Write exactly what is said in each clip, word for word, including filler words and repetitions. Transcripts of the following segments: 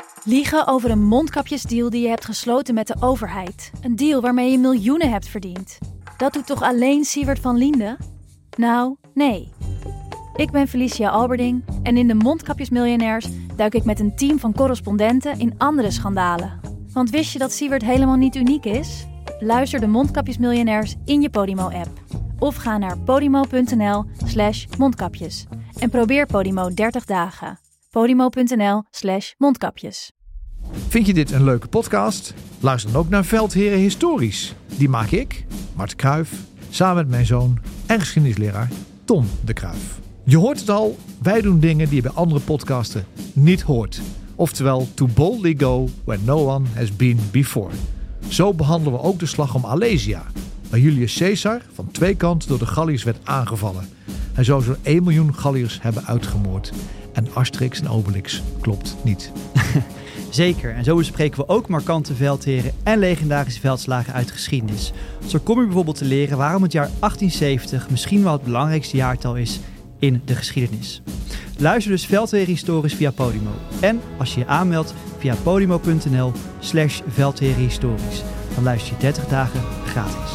Liegen over een mondkapjesdeal die je hebt gesloten met de overheid. Een deal waarmee je miljoenen hebt verdiend. Dat doet toch alleen Siewert van Liende? Nou, nee. Ik ben Felicia Alberding en in de Mondkapjesmiljonairs duik ik met een team van correspondenten in andere schandalen. Want wist je dat Siewert helemaal niet uniek is? Luister de Mondkapjesmiljonairs in je Podimo-app. Of ga naar podimo.nl slash mondkapjes. En probeer Podimo dertig dagen. Podimo.nl slash mondkapjes. Vind je dit een leuke podcast? Luister dan ook naar Veldheren Historisch. Die maak ik, Mart Kruijf, samen met mijn zoon en geschiedenisleraar Tom de Kruijf. Je hoort het al, wij doen dingen die je bij andere podcasten niet hoort. Oftewel, to boldly go where no one has been before. Zo behandelen we ook de slag om Alesia, waar Julius Caesar van twee kanten door de Galliërs werd aangevallen. Hij zou zo'n één miljoen Galliërs hebben uitgemoord. En Asterix en Obelix klopt niet. Zeker, en zo bespreken we ook markante veldheren en legendarische veldslagen uit de geschiedenis. Zo kom je bijvoorbeeld te leren waarom het jaar achttienzeventig misschien wel het belangrijkste jaartal is in de geschiedenis. Luister dus Veldheren Historisch via Podimo. En als je je aanmeldt via podimo.nl slash Veldheren Historisch. Dan luister je dertig dagen gratis.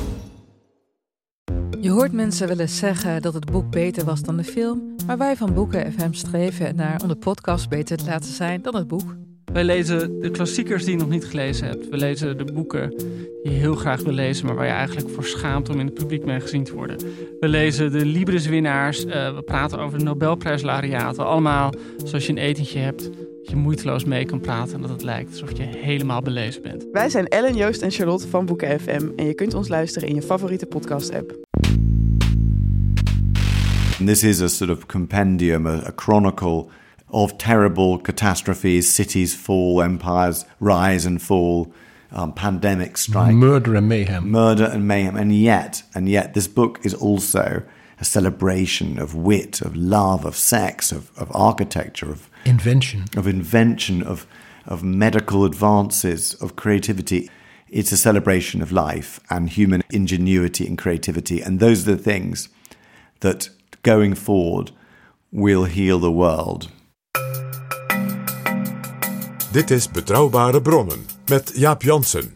Je hoort mensen wel eens zeggen dat het boek beter was dan de film, maar wij van Boeken F M streven naar om de podcast beter te laten zijn dan het boek. Wij lezen de klassiekers die je nog niet gelezen hebt. We lezen de boeken die je heel graag wil lezen, maar waar je eigenlijk voor schaamt om in het publiek mee gezien te worden. We lezen de Libris-winnaars. Uh, we praten over de Nobelprijslaureaten. Allemaal zoals je een etentje hebt, dat je moeiteloos mee kan praten en dat het lijkt alsof je helemaal belezen bent. Wij zijn Ellen, Joost en Charlotte van Boeken F M en je kunt ons luisteren in je favoriete podcast-app. This is a sort of compendium, a, a chronicle of terrible catastrophes, cities fall, empires rise and fall, um, pandemics strike. Murder and mayhem. Murder and mayhem. And yet, and yet this book is also a celebration of wit, of love, of sex, of, of architecture, of invention, of invention, of, of medical advances, of creativity. It's a celebration of life and human ingenuity and creativity. And those are the things that going forward will heal the world. Dit is Betrouwbare Bronnen met Jaap Jansen.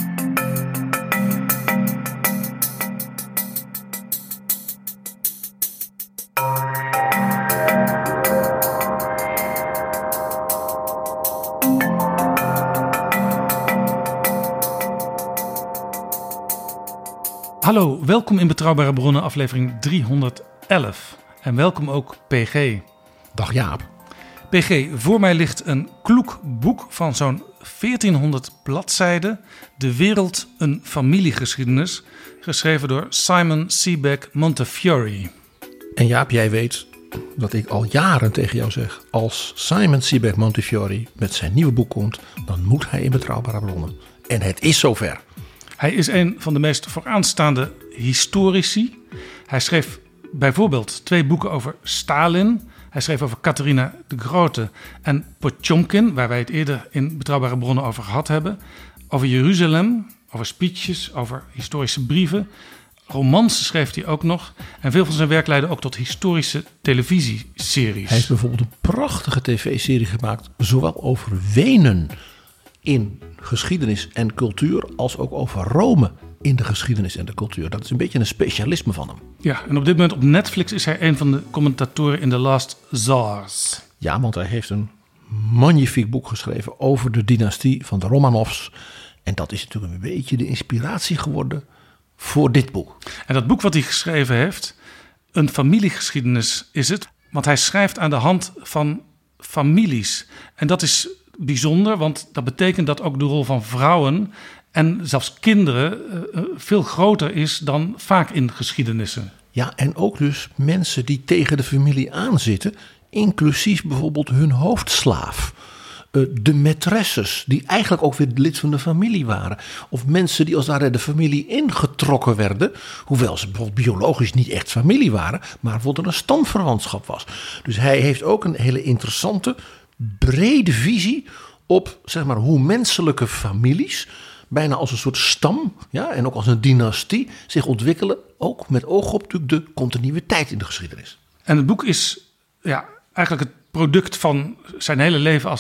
Hallo, welkom in Betrouwbare Bronnen, aflevering driehonderdelf. En welkom ook P G. Dag Jaap. P G, voor mij ligt een kloek boek van zo'n veertienhonderd bladzijden. De wereld, een familiegeschiedenis. Geschreven door Simon Sebag Montefiore. En Jaap, jij weet dat ik al jaren tegen jou zeg, als Simon Sebag Montefiore met zijn nieuwe boek komt, dan moet hij in Betrouwbare Bronnen. En het is zover. Hij is een van de meest vooraanstaande historici. Hij schreef bijvoorbeeld twee boeken over Stalin. Hij schreef over Catharina de Grote en Potjomkin, waar wij het eerder in Betrouwbare Bronnen over gehad hebben. Over Jeruzalem, over speeches, over historische brieven. Romans schreef hij ook nog. En veel van zijn werk leidde ook tot historische televisieseries. Hij heeft bijvoorbeeld een prachtige tv-serie gemaakt, zowel over Wenen in geschiedenis en cultuur, als ook over Rome in de geschiedenis en de cultuur. Dat is een beetje een specialisme van hem. Ja, en op dit moment op Netflix is hij een van de commentatoren in The Last Tsars. Ja, want hij heeft een magnifiek boek geschreven over de dynastie van de Romanovs. En dat is natuurlijk een beetje de inspiratie geworden voor dit boek. En dat boek wat hij geschreven heeft, een familiegeschiedenis is het. Want hij schrijft aan de hand van families. En dat is bijzonder, want dat betekent dat ook de rol van vrouwen en zelfs kinderen uh, veel groter is dan vaak in geschiedenissen. Ja, en ook dus mensen die tegen de familie aanzitten, inclusief bijvoorbeeld hun hoofdslaaf. Uh, de maîtresses, die eigenlijk ook weer lid van de familie waren. Of mensen die als daar de familie ingetrokken werden, hoewel ze bijvoorbeeld biologisch niet echt familie waren, maar bijvoorbeeld een stamverwantschap was. Dus hij heeft ook een hele interessante, brede visie op, zeg maar, hoe menselijke families bijna als een soort stam, ja, en ook als een dynastie zich ontwikkelen, ook met oog op natuurlijk de continuïteit in de geschiedenis. En het boek is ja, eigenlijk het product van zijn hele leven als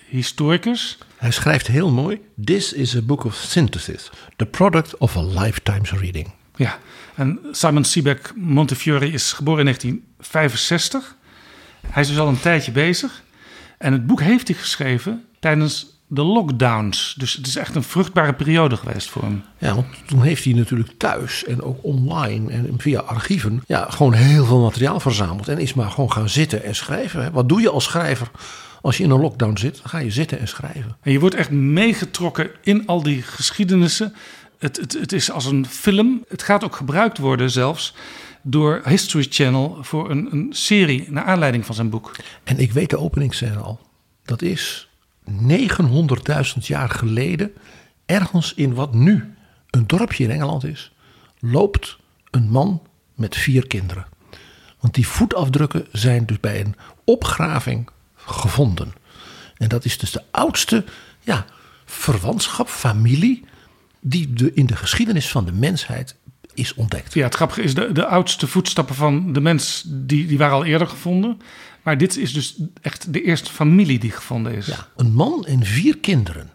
historicus. Hij schrijft heel mooi: This is a book of synthesis, the product of a lifetime's reading. Ja, en Simon Sebag Montefiore is geboren in negentien vijfenzestig. Hij is dus al een tijdje bezig. En het boek heeft hij geschreven tijdens de lockdowns. Dus het is echt een vruchtbare periode geweest voor hem. Ja, want toen heeft hij natuurlijk thuis en ook online en via archieven ja, gewoon heel veel materiaal verzameld. En is maar gewoon gaan zitten en schrijven. Hè. Wat doe je als schrijver als je in een lockdown zit? Dan ga je zitten en schrijven. En je wordt echt meegetrokken in al die geschiedenissen. Het, het, het is als een film. Het gaat ook gebruikt worden zelfs door History Channel voor een, een serie naar aanleiding van zijn boek. En ik weet de openingsscène al. Dat is negenhonderdduizend jaar geleden, ergens in wat nu een dorpje in Engeland is, loopt een man met vier kinderen. Want die voetafdrukken zijn dus bij een opgraving gevonden. En dat is dus de oudste ja, verwantschap, familie, die de, in de geschiedenis van de mensheid is ontdekt. Ja, het grappige is, de, de oudste voetstappen van de mens, die, die waren al eerder gevonden. Maar dit is dus echt de eerste familie die gevonden is. Ja, een man en vier kinderen.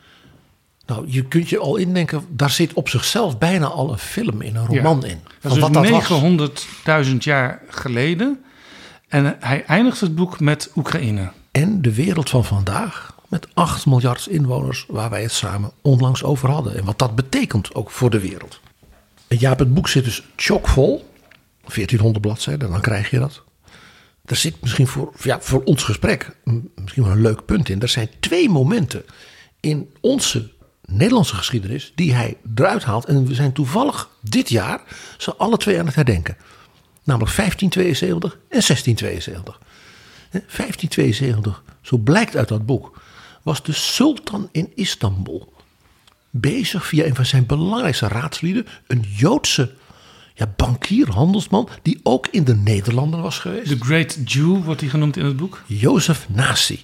Nou, je kunt je al indenken, daar zit op zichzelf bijna al een film in, een roman ja, in. Dat is wat dus dat negenhonderdduizend jaar geleden. En hij eindigt het boek met Oekraïne. En de wereld van vandaag, met acht miljard inwoners, waar wij het samen onlangs over hadden. En wat dat betekent ook voor de wereld. En ja, het boek zit dus chockvol. veertienhonderd bladzijden, dan krijg je dat. Er zit misschien voor, ja, voor ons gesprek misschien wel een leuk punt in. Er zijn twee momenten in onze Nederlandse geschiedenis die hij eruit haalt. En we zijn toevallig dit jaar ze alle twee aan het herdenken. Namelijk vijftientweeënzeventig en zestientweeënzeventig. vijftientweeënzeventig, zo blijkt uit dat boek, was de sultan in Istanbul bezig via een van zijn belangrijkste raadslieden, een Joodse ja, bankier, handelsman, die ook in de Nederlanden was geweest. The Great Jew wordt hij genoemd in het boek. Jozef Nasi.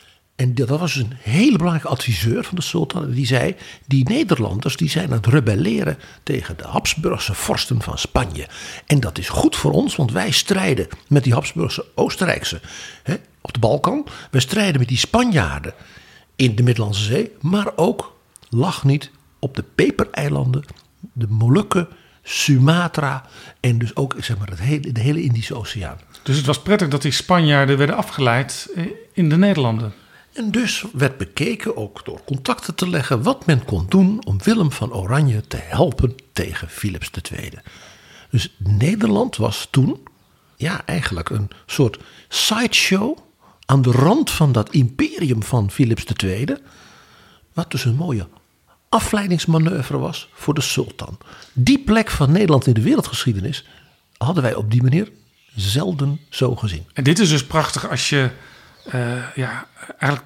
En dat was dus een hele belangrijke adviseur van de sultan. Die zei, die Nederlanders die zijn aan het rebelleren tegen de Habsburgse vorsten van Spanje. En dat is goed voor ons, want wij strijden met die Habsburgse Oostenrijkse hè, op de Balkan. Wij strijden met die Spanjaarden in de Middellandse Zee. Maar ook, lach niet, op de Pepereilanden, de Molukken, Sumatra en dus ook zeg maar, het hele, de hele Indische Oceaan. Dus het was prettig dat die Spanjaarden werden afgeleid in de Nederlanden. En dus werd bekeken, ook door contacten te leggen, wat men kon doen om Willem van Oranje te helpen tegen Philips de Tweede. Dus Nederland was toen ja, eigenlijk een soort sideshow aan de rand van dat imperium van Philips de Tweede. Wat dus een mooie afleidingsmanoeuvre was voor de sultan. Die plek van Nederland in de wereldgeschiedenis hadden wij op die manier zelden zo gezien. En dit is dus prachtig als je uh, ja, eigenlijk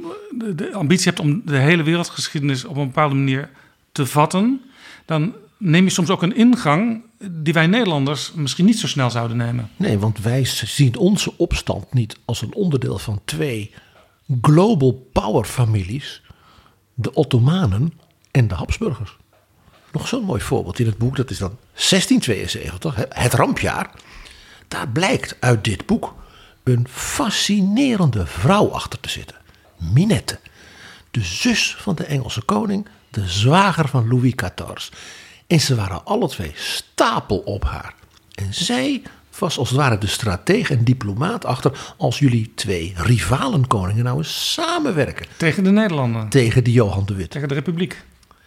de ambitie hebt om de hele wereldgeschiedenis op een bepaalde manier te vatten. Dan neem je soms ook een ingang die wij Nederlanders misschien niet zo snel zouden nemen. Nee, want wij zien onze opstand niet als een onderdeel van twee global power families. De Ottomanen en de Habsburgers. Nog zo'n mooi voorbeeld in het boek, dat is dan zestientweeënzeventig, het rampjaar. Daar blijkt uit dit boek een fascinerende vrouw achter te zitten. Minette, de zus van de Engelse koning, de zwager van Louis veertien. En ze waren alle twee stapel op haar. En zij was als het ware de stratege en diplomaat achter, als jullie twee rivalen koningen nou eens samenwerken. Tegen de Nederlanden. Tegen de Johan de Witte. Tegen de Republiek.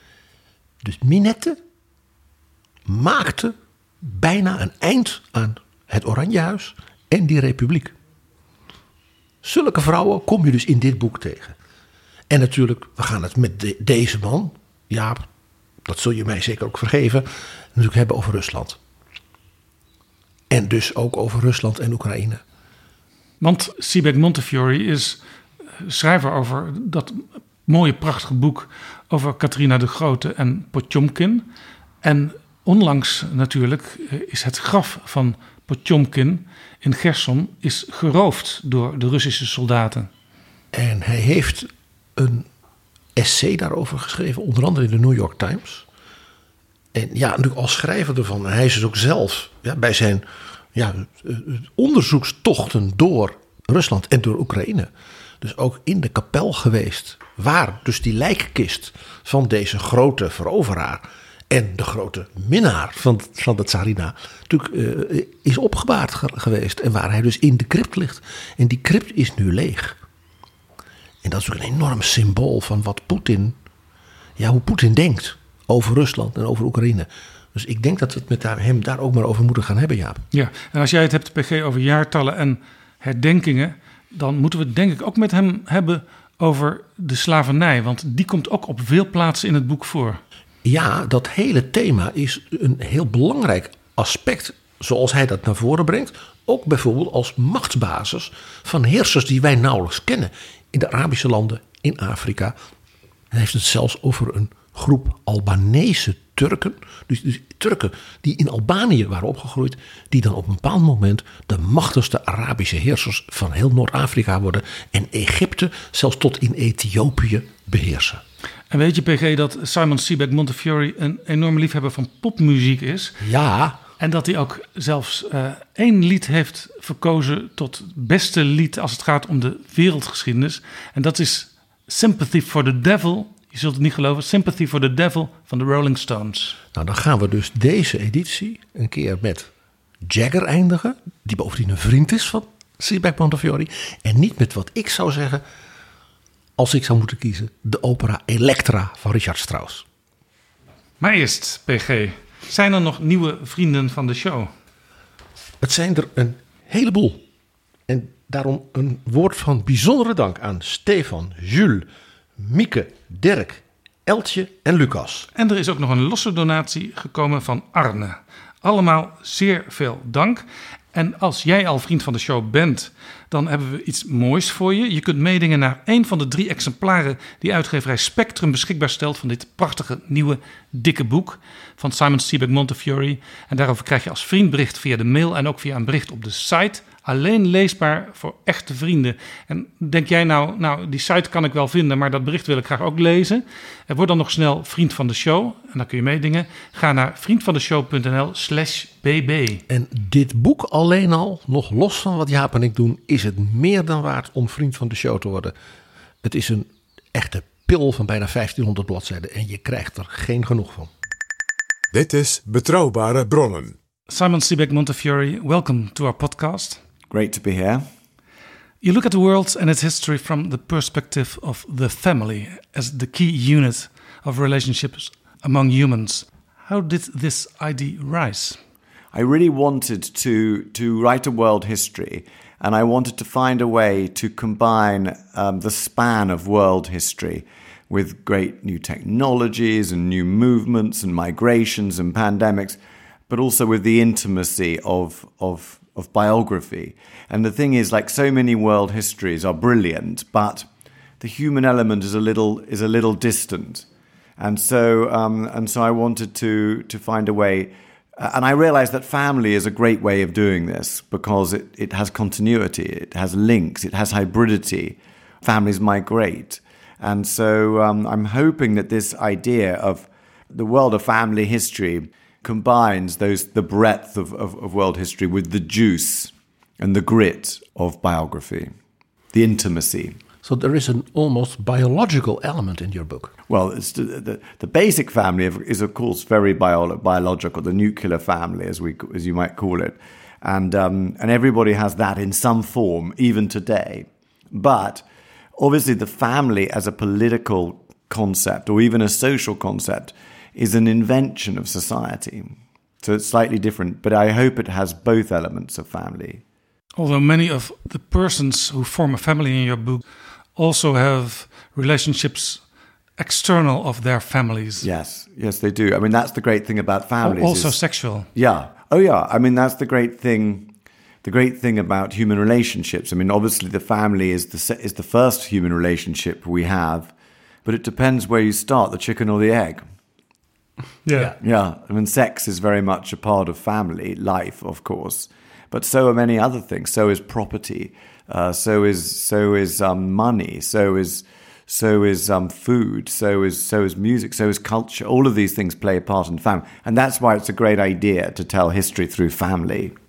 Dus Minette maakte bijna een eind aan het Oranjehuis en die Republiek. Zulke vrouwen kom je dus in dit boek tegen. En natuurlijk, we gaan het met de, deze man, ja, dat zul je mij zeker ook vergeven, natuurlijk hebben over Rusland. En dus ook over Rusland en Oekraïne. Want Sebag Montefiore is schrijver over dat mooie, prachtige boek over Catharina de Grote en Potjomkin. En onlangs natuurlijk is het graf van Potjomkin in Gerson is geroofd door de Russische soldaten. En hij heeft een essay daarover geschreven, onder andere in de New York Times. En ja, natuurlijk als schrijver ervan. En hij is dus ook zelf ja, bij zijn ja, onderzoekstochten door Rusland en door Oekraïne dus ook in de kapel geweest. Waar dus die lijkkist van deze grote veroveraar en de grote minnaar van, van de tsarina natuurlijk uh, is opgebaard ge- geweest. En waar hij dus in de crypt ligt. En die crypt is nu leeg. En dat is ook een enorm symbool van wat Poetin, ja, hoe Poetin denkt over Rusland en over Oekraïne. Dus ik denk dat we het met hem daar ook maar over moeten gaan hebben, Jaap. Ja, en als jij het hebt, P G, over jaartallen en herdenkingen, dan moeten we het denk ik ook met hem hebben over de slavernij. Want die komt ook op veel plaatsen in het boek voor. Ja, dat hele thema is een heel belangrijk aspect, zoals hij dat naar voren brengt. Ook bijvoorbeeld als machtsbasis van heersers die wij nauwelijks kennen. In de Arabische landen, in Afrika. Hij heeft het zelfs over een groep Albanese Turken. Dus, dus Turken die in Albanië waren opgegroeid. Die dan op een bepaald moment de machtigste Arabische heersers van heel Noord-Afrika worden. En Egypte zelfs tot in Ethiopië beheersen. En weet je, P G, dat Simon Sebag Montefiore een enorme liefhebber van popmuziek is? Ja. En dat hij ook zelfs uh, één lied heeft verkozen tot het beste lied als het gaat om de wereldgeschiedenis. En dat is Sympathy for the Devil. Je zult het niet geloven. Sympathy for the Devil van de Rolling Stones. Nou, dan gaan we dus deze editie een keer met Jagger eindigen. Die bovendien een vriend is van Sebag Montefiore. En niet met wat ik zou zeggen, als ik zou moeten kiezen, de opera Elektra van Richard Strauss. Maar eerst, P G, zijn er nog nieuwe vrienden van de show? Het zijn er een heleboel. En daarom een woord van bijzondere dank aan Stefan, Jules, Mieke, Dirk, Eltje en Lucas. En er is ook nog een losse donatie gekomen van Arne. Allemaal zeer veel dank. En als jij al vriend van de show bent, dan hebben we iets moois voor je. Je kunt meedingen naar één van de drie exemplaren die uitgeverij Spectrum beschikbaar stelt van dit prachtige nieuwe dikke boek van Simon Sebag Montefiore. En daarover krijg je als vriend bericht via de mail en ook via een bericht op de site. Alleen leesbaar voor echte vrienden. En denk jij nou, nou die site kan ik wel vinden, maar dat bericht wil ik graag ook lezen. En word dan nog snel vriend van de show en dan kun je meedingen. Ga naar vriendvandeshow.nl slash bb. En dit boek alleen al, nog los van wat Jaap en ik doen, is het meer dan waard om vriend van de show te worden. Het is een echte pil van bijna vijftienhonderd bladzijden en je krijgt er geen genoeg van. Dit is Betrouwbare Bronnen. Simon Sebag Montefiore, welcome to our podcast. Great to be here. You look at the world and its history from the perspective of the family as the key unit of relationships among humans. How did this idea rise? I really wanted to to write a world history, and I wanted to find a way to combine um, the span of world history with great new technologies and new movements and migrations and pandemics, but also with the intimacy of of of biography. And the thing is, like so many world histories are brilliant, but the human element is a little is a little distant. And so um, and so I wanted to to find a way. Uh, and I realized that family is a great way of doing this because it, it has continuity, it has links, it has hybridity. Families migrate. And so um, I'm hoping that this idea of the world of family history combines those the breadth of, of, of world history with the juice and the grit of biography, the intimacy. So there is an almost biological element in your book. Well, it's the, the, the basic family of, is, of course, very bio, biological, the nuclear family, as we as you might call it. And, um, and everybody has that in some form, even today. But obviously the family as a political concept or even a social concept is an invention of society. So it's slightly different, but I hope it has both elements of family. Although many of the persons who form a family in your book also have relationships external of their families. Yes, yes, they do. I mean, that's the great thing about families. Also is, sexual. Yeah. Oh, yeah. I mean, that's the great thing. The great thing about human relationships. I mean, obviously, the family is the is the first human relationship we have, but it depends where you start, the chicken or the egg. Yeah. Yeah. I mean, sex is very much a part of family life, of course, but so are many other things. So is property. Uh, so is so is um, money. So is so is um, food. So is so is music. So is culture. All of these things play a part in family, and that's why it's a great idea to tell history through family.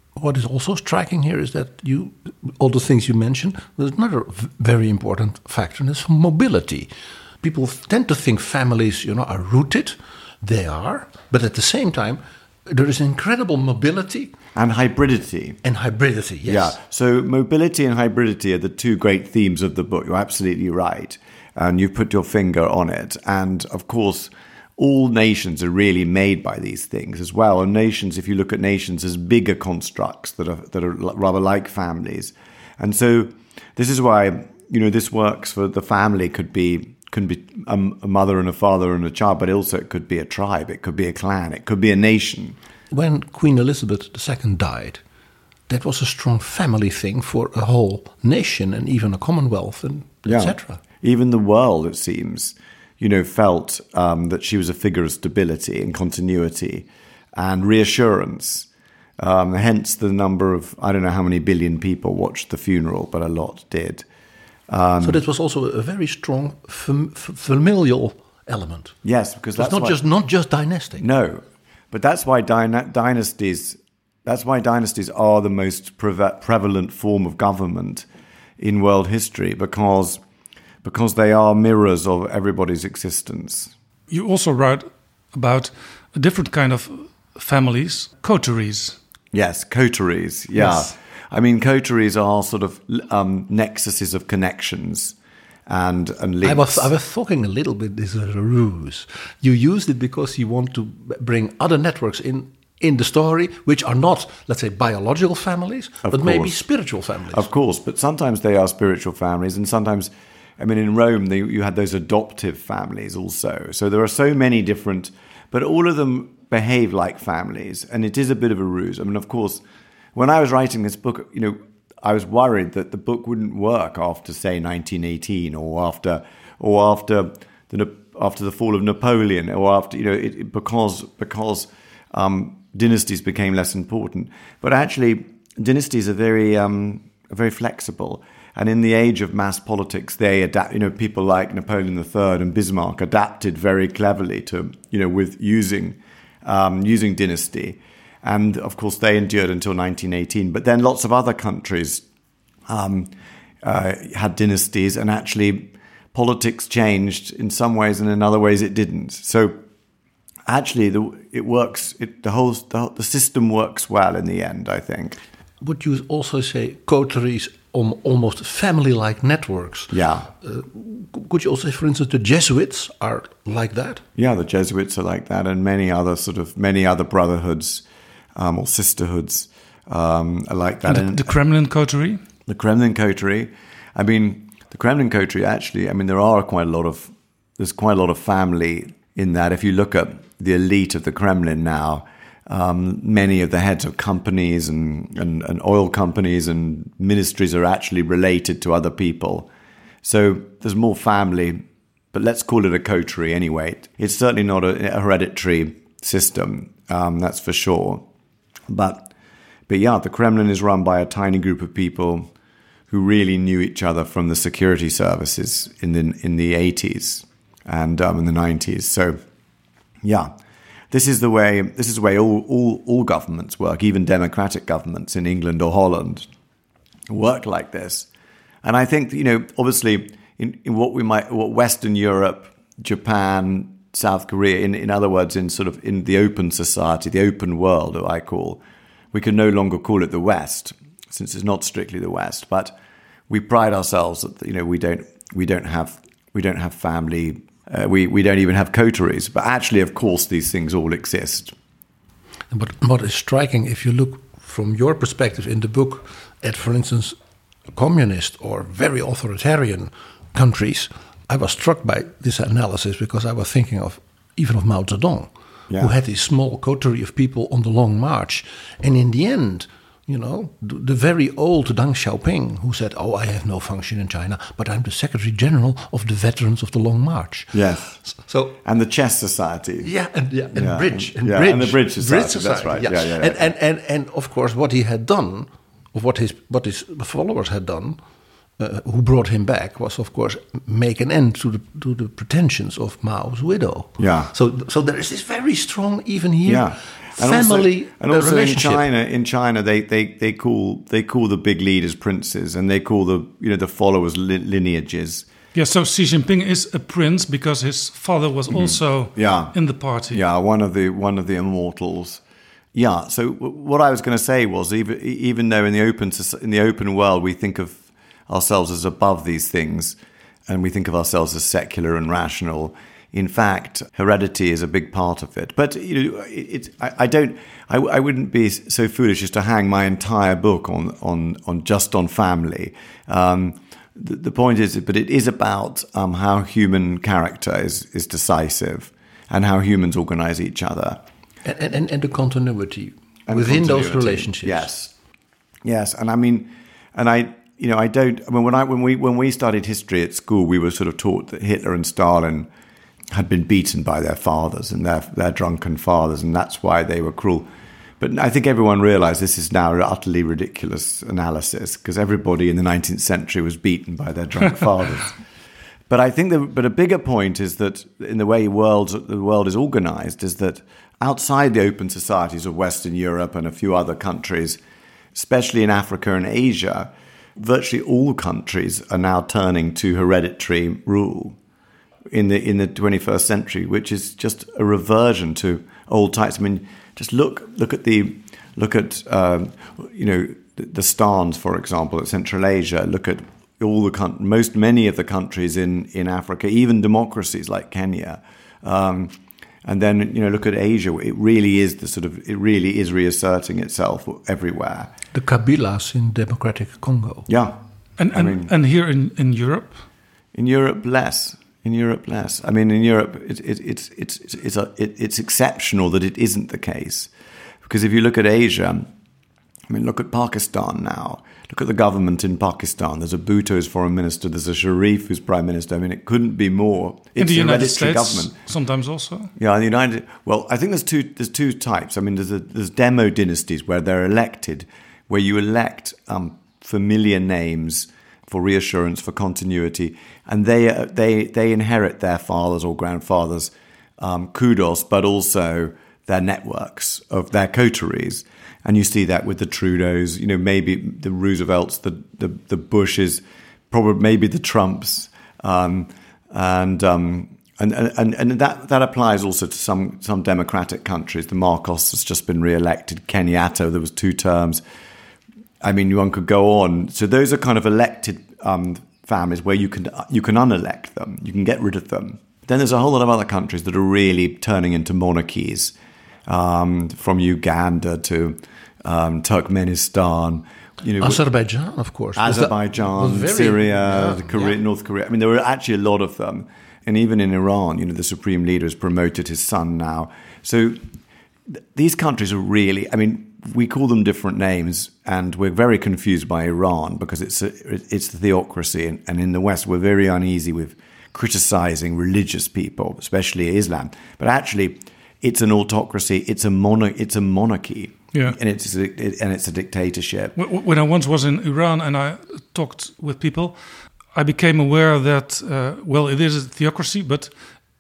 what is also striking here is that you, all the things you mentioned, there's another v- very important factor, and it's mobility. People tend to think families, you know, are rooted. They are, but at the same time, there is incredible mobility and hybridity. And hybridity, yes. Yeah. So mobility and hybridity are the two great themes of the book. You're absolutely right, and you've put your finger on it. And of course, all nations are really made by these things as well. And nations, if you look at nations as bigger constructs that are that are rather like families, and so this is why, you know, this works for the family. Could be. Can be a, a mother and a father and a child, but also it could be a tribe, it could be a clan, it could be a nation. When Queen Elizabeth the Second died, that was a strong family thing for a whole nation and even a commonwealth, and yeah. et cetera. Even the world, it seems, you know, felt um, that she was a figure of stability and continuity and reassurance. Um, hence the number of, I don't know how many billion people watched the funeral, but a lot did. Um, so that was also a very strong fam- f- familial element. Yes, because so that's not why, just not just dynastic. No, but that's why dyna- dynasties. That's why dynasties are the most pre- prevalent form of government in world history, because because they are mirrors of everybody's existence. You also wrote about a different kind of families, coteries. Yes, coteries. Yeah. Yes. I mean, coteries are sort of um, nexuses of connections and, and links. I was, I was talking a little bit, this is a ruse. You used it because you want to bring other networks in in the story, which are not, let's say, biological families, of but course. Maybe spiritual families. Of course, but sometimes they are spiritual families, and sometimes, I mean, in Rome, they, you had those adoptive families also. So there are so many different, but all of them behave like families, and it is a bit of a ruse. I mean, of course, when I was writing this book, you know, I was worried that the book wouldn't work after, say, nineteen eighteen, or after, or after the after the fall of Napoleon, or after, you know, it, it, because because um, dynasties became less important. But actually, dynasties are very um, are very flexible, and in the age of mass politics, they adapt. You know, people like Napoleon the Third and Bismarck adapted very cleverly to, you know, with using um, using dynasty. And, of course, they endured until nineteen eighteen. But then lots of other countries um, uh, had dynasties, and actually politics changed in some ways, and in other ways it didn't. So actually the, it works, it, the whole the, the system works well in the end, I think. Would you also say coteries on almost family-like networks? Yeah. Uh, could you also say, for instance, the Jesuits are like that? Yeah, the Jesuits are like that, and many other sort of, many other brotherhoods Um, or sisterhoods um, like that. And the, the Kremlin coterie? The Kremlin coterie. I mean, the Kremlin coterie, actually, I mean, there are quite a lot of, there's quite a lot of family in that. If you look at the elite of the Kremlin now, um, many of the heads of companies and, and, and oil companies and ministries are actually related to other people. So there's more family, but let's call it a coterie anyway. It's certainly not a, a hereditary system, um, that's for sure. But, but yeah, the Kremlin is run by a tiny group of people who really knew each other from the security services in the in the eighties and um, in the nineties. So, yeah, this is the way. This is the way all, all all governments work. Even democratic governments in England or Holland work like this. And I think, you know, obviously, in, in what we might, what Western Europe, Japan, South Korea, in, in other words, in sort of in the open society, the open world, I call, we can no longer call it the West, since it's not strictly the West. But we pride ourselves that, you know, we don't we don't have we don't have family, uh, we we don't even have coteries. But actually, of course, these things all exist. But what is striking, if you look from your perspective in the book at, for instance, communist or very authoritarian countries, I was struck by this analysis because I was thinking of even of Mao Zedong, yeah. who had this small coterie of people on the Long March. And in the end, you know, the, the very old Deng Xiaoping, who said, oh, I have no function in China, but I'm the Secretary General of the Veterans of the Long March. Yes. So, and the Chess Society. Yeah, and, yeah, and yeah, Bridge. And, and, yeah, Bridge, and the Bridge Society, Bridge Society that's right. Yeah. Yeah, yeah, yeah. And, and, and, and, of course, what he had done, of what his, what his followers had done, uh, who brought him back was, of course, make an end to the to the pretensions of Mao's widow. Yeah. So so there is this very strong, even here, yeah. And family also, and also in relationship. China, in China, they, they, they call they call the big leaders princes, and they call the you know the followers li- lineages. Yeah, so Xi Jinping is a prince because his father was also Yeah. in the party. Yeah, one of the one of the immortals. Yeah. So w- what I was going to say was, even even though in the open soc- in the open world we think of ourselves as above these things, and we think of ourselves as secular and rational, in fact, heredity is a big part of it. But you know, it, it, I, I don't, I, I wouldn't be so foolish as to hang my entire book on on on just on family. Um, the, the point is, but it is about um, how human character is is decisive, and how humans organize each other, And, and, and the continuity and within those continuity. relationships. Yes, yes, and I mean, and I, you know, I don't. I mean, when I when we when we studied history at school, we were sort of taught that Hitler and Stalin had been beaten by their fathers and their their drunken fathers, and that's why they were cruel. But I think everyone realised this is now an utterly ridiculous analysis, because everybody in the nineteenth century was beaten by their drunk fathers. But I think, the, but a bigger point is that in the way world, the world is organised, is that outside the open societies of Western Europe and a few other countries, especially in Africa and Asia, virtually all countries are now turning to hereditary rule in the in the twenty-first century, which is just a reversion to old types. I mean, just look look at the look at um, you know the, the stans, for example, at Central Asia. Look at all the most many of the countries in, in Africa, even democracies like Kenya, um, and then you know look at Asia. It really is the sort of it really is reasserting itself everywhere. The Kabilas in Democratic Congo. Yeah, and and, I mean, and here in, in Europe, in Europe less. In Europe, less. I mean, in Europe, it, it, it's it's it's a, it, it's exceptional that it isn't the case, because if you look at Asia, I mean, look at Pakistan now. Look at the government in Pakistan. There's a Bhutto as foreign minister. There's a Sharif who's prime minister. I mean, it couldn't be more. It's in the United hereditary States, government. sometimes also. Yeah, in the United. Well, I think there's two. There's two types. I mean, there's a, there's demo dynasties where they're elected, where you elect um, familiar names for reassurance, for continuity, and they uh, they they inherit their fathers or grandfathers' um, kudos, but also their networks of their coteries. And you see that with the Trudeaus, you know, maybe the Roosevelts, the the, the Bushes, probably maybe the Trumps, um, and um, and and and that that applies also to some some democratic countries. The Marcos has just been re-elected. Kenyatta, there was two terms. I mean, one could go on. So those are kind of elected um, families where you can you can unelect them, you can get rid of them. Then there's a whole lot of other countries that are really turning into monarchies, um, from Uganda to um, Turkmenistan. You know, Azerbaijan, of course. Azerbaijan, very, Syria, yeah, Korea, yeah. North Korea. I mean, there are actually a lot of them. And even in Iran, you know, the supreme leader has promoted his son now. So th- these countries are really, I mean, we call them different names, and we're very confused by Iran because it's a, it's the theocracy, and, and in the West we're very uneasy with criticizing religious people, especially Islam. But actually, it's an autocracy. It's a monar- It's a monarchy. Yeah, and it's a, it, and it's a dictatorship. When I once was in Iran and I talked with people, I became aware that uh, well, it is a theocracy, but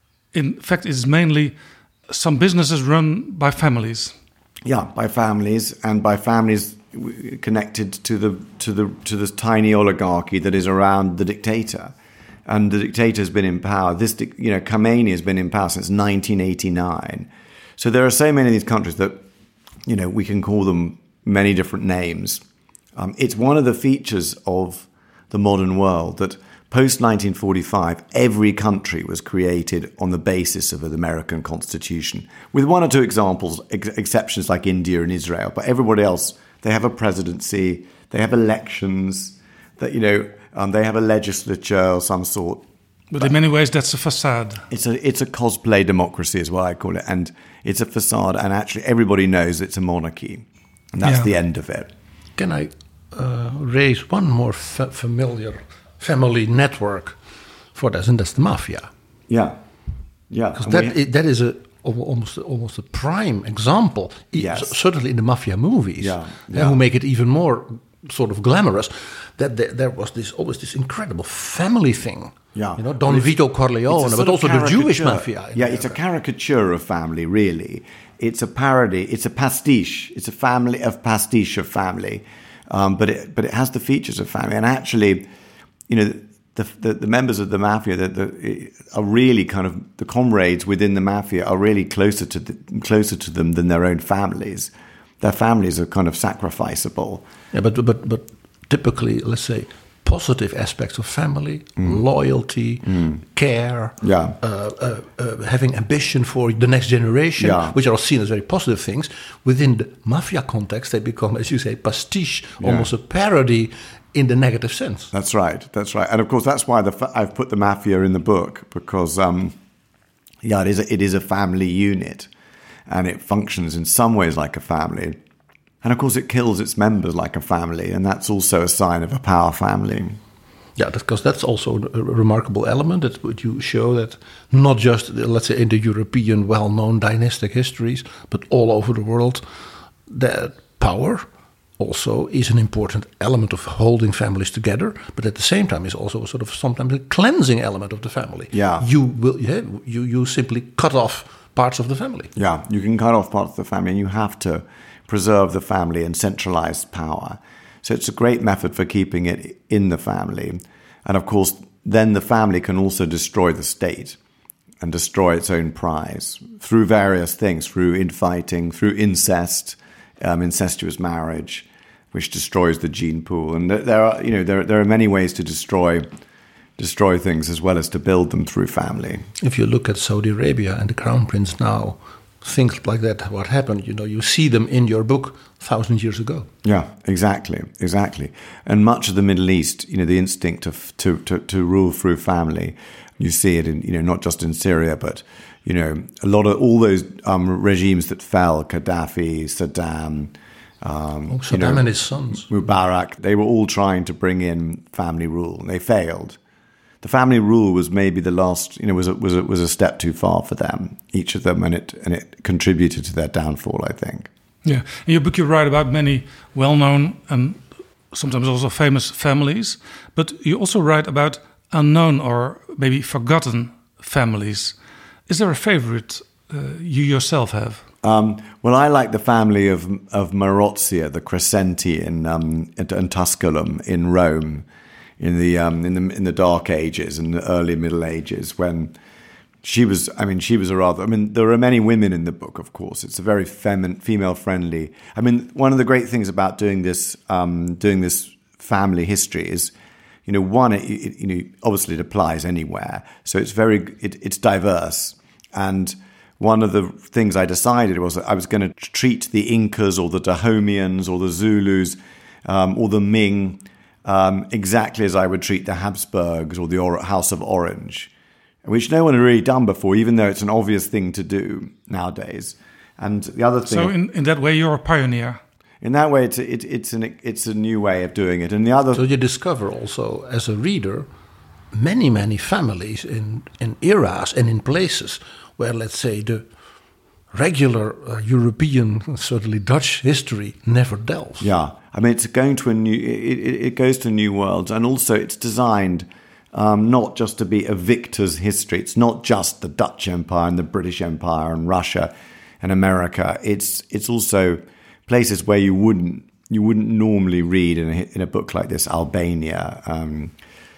in fact, it's mainly some businesses run by families. Yeah, by families, and by families connected to the to the to this tiny oligarchy that is around the dictator, and the dictator has been in power. This, you know, Khamenei has been in power since nineteen eighty-nine. So there are so many of these countries that, you know, we can call them many different names. Um, it's one of the features of the modern world that post nineteen forty-five, every country was created on the basis of an American constitution, with one or two examples, ex- exceptions like India and Israel. But everybody else, they have a presidency, they have elections, that you know, um, they have a legislature of some sort. But, but in many ways, that's a facade. It's a it's a cosplay democracy, is what I call it, and it's a facade. And actually, everybody knows it's a monarchy, and that's yeah. the end of it. Can I uh, raise one more fa- familiar family network for this, and that's the mafia? Yeah, yeah. Because that we, that is a almost almost a prime example. Yes. Certainly in the mafia movies, yeah, yeah. who make it even more sort of glamorous, that there, there was this always this incredible family thing. Yeah. You know, Don well, Vito Corleone, but also the Jewish mafia. Yeah, it's a caricature of family, really. It's a parody. It's a pastiche. It's a family of pastiche of family. Um, but it but it has the features of family. And actually, you know, the the, the members of the mafia that the, are really kind of the comrades within the mafia are really closer to the, closer to them than their own families. Their families are kind of sacrificable. Yeah, but but but typically, let's say, positive aspects of family, mm. loyalty, mm. care, yeah. uh, uh, uh, having ambition for the next generation, yeah. which are seen as very positive things. Within the mafia context, they become, as you say, pastiche, yeah. almost a parody in the negative sense. That's right, that's right. And of course, that's why the fa- I've put the mafia in the book, because, um, yeah, it is, a, it is a family unit, and it functions in some ways like a family. And of course, it kills its members like a family, and that's also a sign of a power family. Yeah, because that's also a remarkable element that would you show that not just, let's say, in the European well-known dynastic histories, but all over the world, that power also is an important element of holding families together, but at the same time is also a sort of sometimes a cleansing element of the family. Yeah, you will, yeah, you you simply cut off parts of the family. Yeah, you can cut off parts of the family, and you have to preserve the family and centralize power. So it's a great method for keeping it in the family. And of course, then the family can also destroy the state and destroy its own prize through various things, through infighting, through incest, um, incestuous marriage, which destroys the gene pool. And there are, you know, there, there are many ways to destroy destroy things as well as to build them through family. If you look at Saudi Arabia and the Crown Prince now, things like that, what happened, you know, you see them in your book thousand years ago. Yeah, exactly, exactly. And much of the Middle East, you know, the instinct of to, to, to rule through family, you see it in, you know, not just in Syria, but, you know, a lot of all those um, regimes that fell, Gaddafi, Saddam, um, oh, Saddam you know, and his sons, Mubarak, they were all trying to bring in family rule, and they failed. The family rule was maybe the last, you know, was a, was a, was a step too far for them, each of them, and it and it contributed to their downfall, I think. Yeah, in your book you write about many well-known and sometimes also famous families, but you also write about unknown or maybe forgotten families. Is there a favorite uh, you yourself have? Um, well, I like the family of of Marozia, the Crescenti in um, in, in Tusculum in Rome. In the um, in the in the Dark Ages and the early Middle Ages, when she was, I mean, she was a rather. I mean, there are many women in the book, of course. It's a very femin, female friendly. I mean, one of the great things about doing this um, doing this family history is, you know, one, it, it, you know, obviously it applies anywhere, so it's very it, it's diverse. And one of the things I decided was that I was going to treat the Incas or the Dahomeans or the Zulus um, or the Ming Um, exactly as I would treat the Habsburgs or the or- House of Orange, which no one had really done before, even though it's an obvious thing to do nowadays. And the other thing, so in, in that way, you're a pioneer. In that way, it's a, it, it's an it's a new way of doing it. And the other, so you discover also as a reader many many families in in eras and in places where, let's say, the regular uh, European, certainly Dutch history never delves. Yeah, I mean, it's going to a new. It, it, it goes to new worlds, and also it's designed um, not just to be a victor's history. It's not just the Dutch Empire and the British Empire and Russia and America. It's it's also places where you wouldn't you wouldn't normally read in a, in a book like this: Albania, um,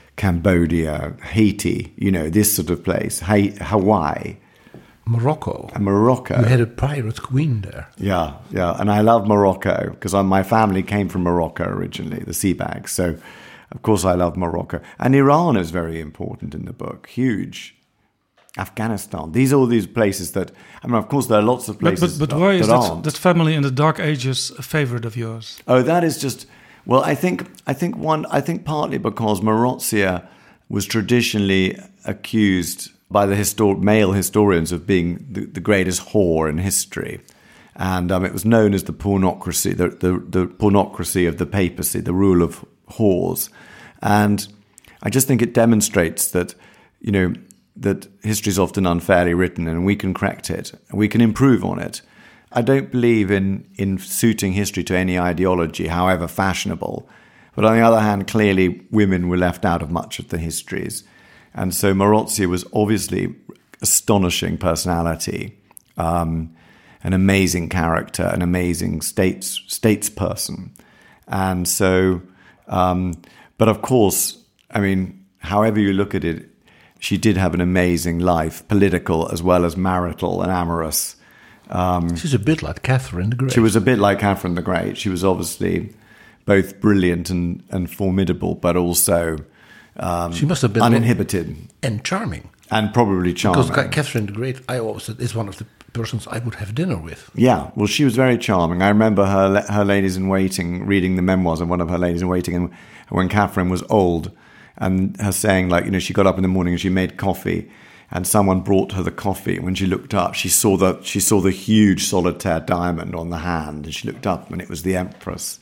Cambodia, Haiti. You know, this sort of place. Ha- Hawaii. Morocco. And Morocco. You had a pirate queen there. Yeah, yeah. And I love Morocco because my family came from Morocco originally, the Seabags. So, of course, I love Morocco. And Iran is very important in the book. Huge. Afghanistan. These are all these places that, I mean, of course, there are lots of places But, but, but that, why is that, that, that family in the Dark Ages a favorite of yours? Oh, that is just, well, I think, I think one, I think partly because Marozia was traditionally accused by the histor- male historians of being the, the greatest whore in history. And um, it was known as the pornocracy, the, the, the pornocracy of the papacy, the rule of whores. And I just think it demonstrates that, you know, that history is often unfairly written and we can correct it, and we can improve on it. I don't believe in, in suiting history to any ideology, however fashionable. But on the other hand, clearly women were left out of much of the histories. And so Marozia was obviously astonishing personality, um, an amazing character, an amazing states statesperson. And so, um, but of course, I mean, however you look at it, she did have an amazing life, political as well as marital and amorous. Um, She's a bit like Catherine the Great. She was a bit like Catherine the Great. She was obviously both brilliant and, and formidable, but also um, she must have been uninhibited and charming, and probably charming. Because Catherine the Great, I always said, is one of the persons I would have dinner with. Yeah, well, she was very charming. I remember her her ladies in waiting, reading the memoirs of one of her ladies in waiting, and when Catherine was old, and her saying, like, you know, she got up in the morning and she made coffee, and someone brought her the coffee. When she looked up, she saw the she saw the huge solitaire diamond on the hand, and she looked up and it was the Empress.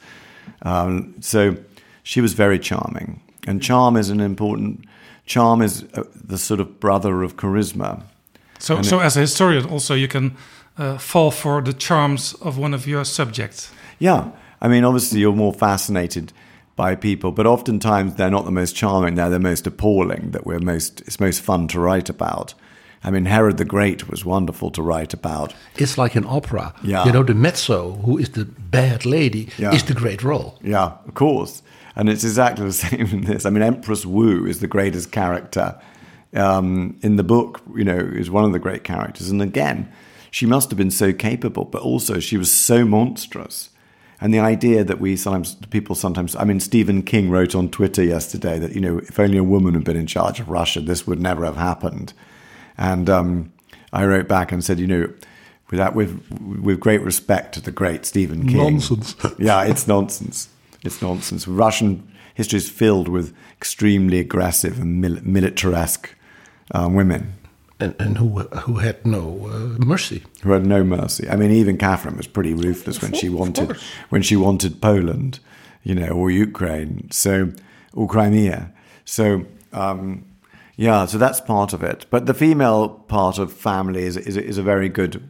Um, so she was very charming, and charm is an important. Charm is uh, the sort of brother of charisma. So, and so it, as a historian, also you can uh, fall for the charms of one of your subjects. Yeah, I mean, obviously you're more fascinated by people, but oftentimes they're not the most charming. They're the most appalling. That we're most. It's most fun to write about. I mean, Herod the Great was wonderful to write about. It's like an opera. Yeah. You know, the mezzo, who is the bad lady, yeah. is the great role. Yeah, of course. And it's exactly the same in this. I mean, Empress Wu is the greatest character um, in the book, you know, is one of the great characters. And again, she must have been so capable, but also she was so monstrous. And the idea that we sometimes, people sometimes, I mean, Stephen King wrote on Twitter yesterday that, you know, if only a woman had been in charge of Russia, this would never have happened. And um, I wrote back and said, you know, with that, with with great respect to the great Stephen King. Nonsense. Yeah, it's nonsense. It's nonsense. Russian history is filled with extremely aggressive and mil- militaresque uh, women. And, and who who had no uh, mercy. Who had no mercy. I mean, even Catherine was pretty ruthless when she wanted when she wanted Poland, you know, or Ukraine. So, or Crimea. So, um, yeah. So that's part of it. But the female part of family is is, is a very good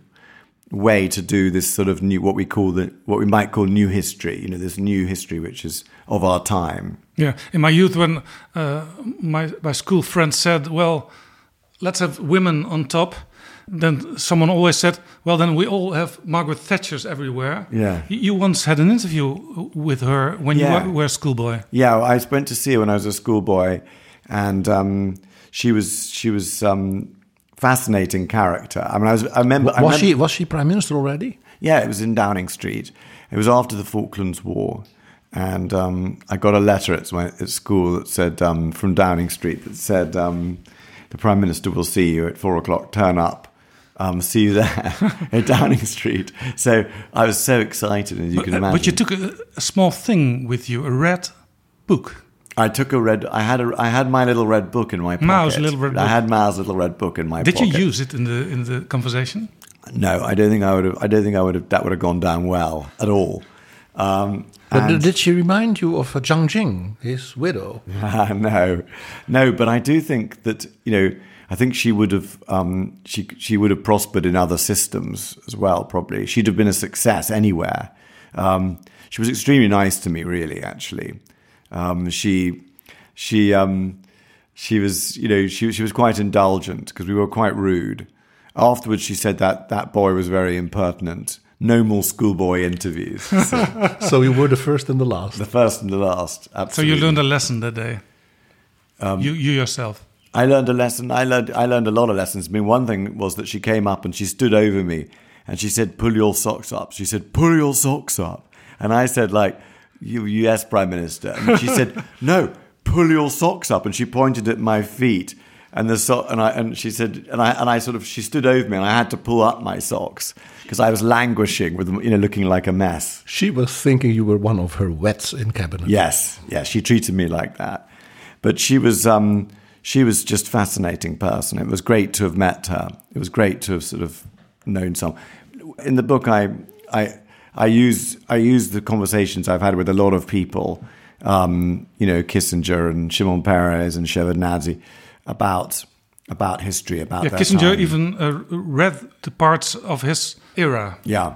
way to do this sort of new, what we call the what we might call new history. You know, this new history which is of our time. Yeah. In my youth, when uh, my my school friends said, "Well, let's have women on top," then someone always said, well, then we all have Margaret Thatchers everywhere. Yeah. You, you once had an interview with her when yeah. you were, were a schoolboy. Yeah, I went to see her when I was a schoolboy, and um, she was she was um, fascinating character. I mean, I was I remember. Was I remember, she was she prime minister already? Yeah, it was in Downing Street. It was after the Falklands War. And um, I got a letter at, my, at school that said, um, from Downing Street, that said, um, the Prime Minister will see you at four o'clock, turn up, um, see you there at Downing Street. So I was so excited, as you but, can imagine. But you took a, a small thing with you, a red book. I took a red, I had a, I had my little red book in my pocket. Mao's little red book. I had Mao's little red book in my Did pocket. Did you use it in the in the conversation? No, I don't think I would have, I don't think I would have, that would have gone down well at all. Um, But did she remind you of uh, Zhang Jing, his widow? no, no. But I do think that, you know, I think she would have um, she she would have prospered in other systems as well. Probably she'd have been a success anywhere. Um, she was extremely nice to me, really. Actually, um, she she um, she was you know she she was quite indulgent because we were quite rude. Afterwards, she said that that boy was very impertinent. No more schoolboy interviews. So, so you were the first and the last. The first and the last. Absolutely. So you learned a lesson that day. Um, you you yourself. I learned a lesson. I learned I learned a lot of lessons. I mean, one thing was that she came up and she stood over me and she said, "Pull your socks up." She said, "Pull your socks up." And I said, like, "You, yes, Prime Minister." And she said, "No, pull your socks up." And she pointed at my feet. And the so- and I and she said and I and I sort of she stood over me and I had to pull up my socks because I was languishing with, you know, looking like a mess. She was thinking you were one of her wets in cabinet. Yes, yes, she treated me like that. But she was um, she was just a fascinating person. It was great to have met her. It was great to have sort of known some. In the book, I I I use I use the conversations I've had with a lot of people, um, you know, Kissinger and Shimon Peres and Shevardnadze, about about history, about yeah, their Kissinger time. even uh, read the parts of his era. Yeah,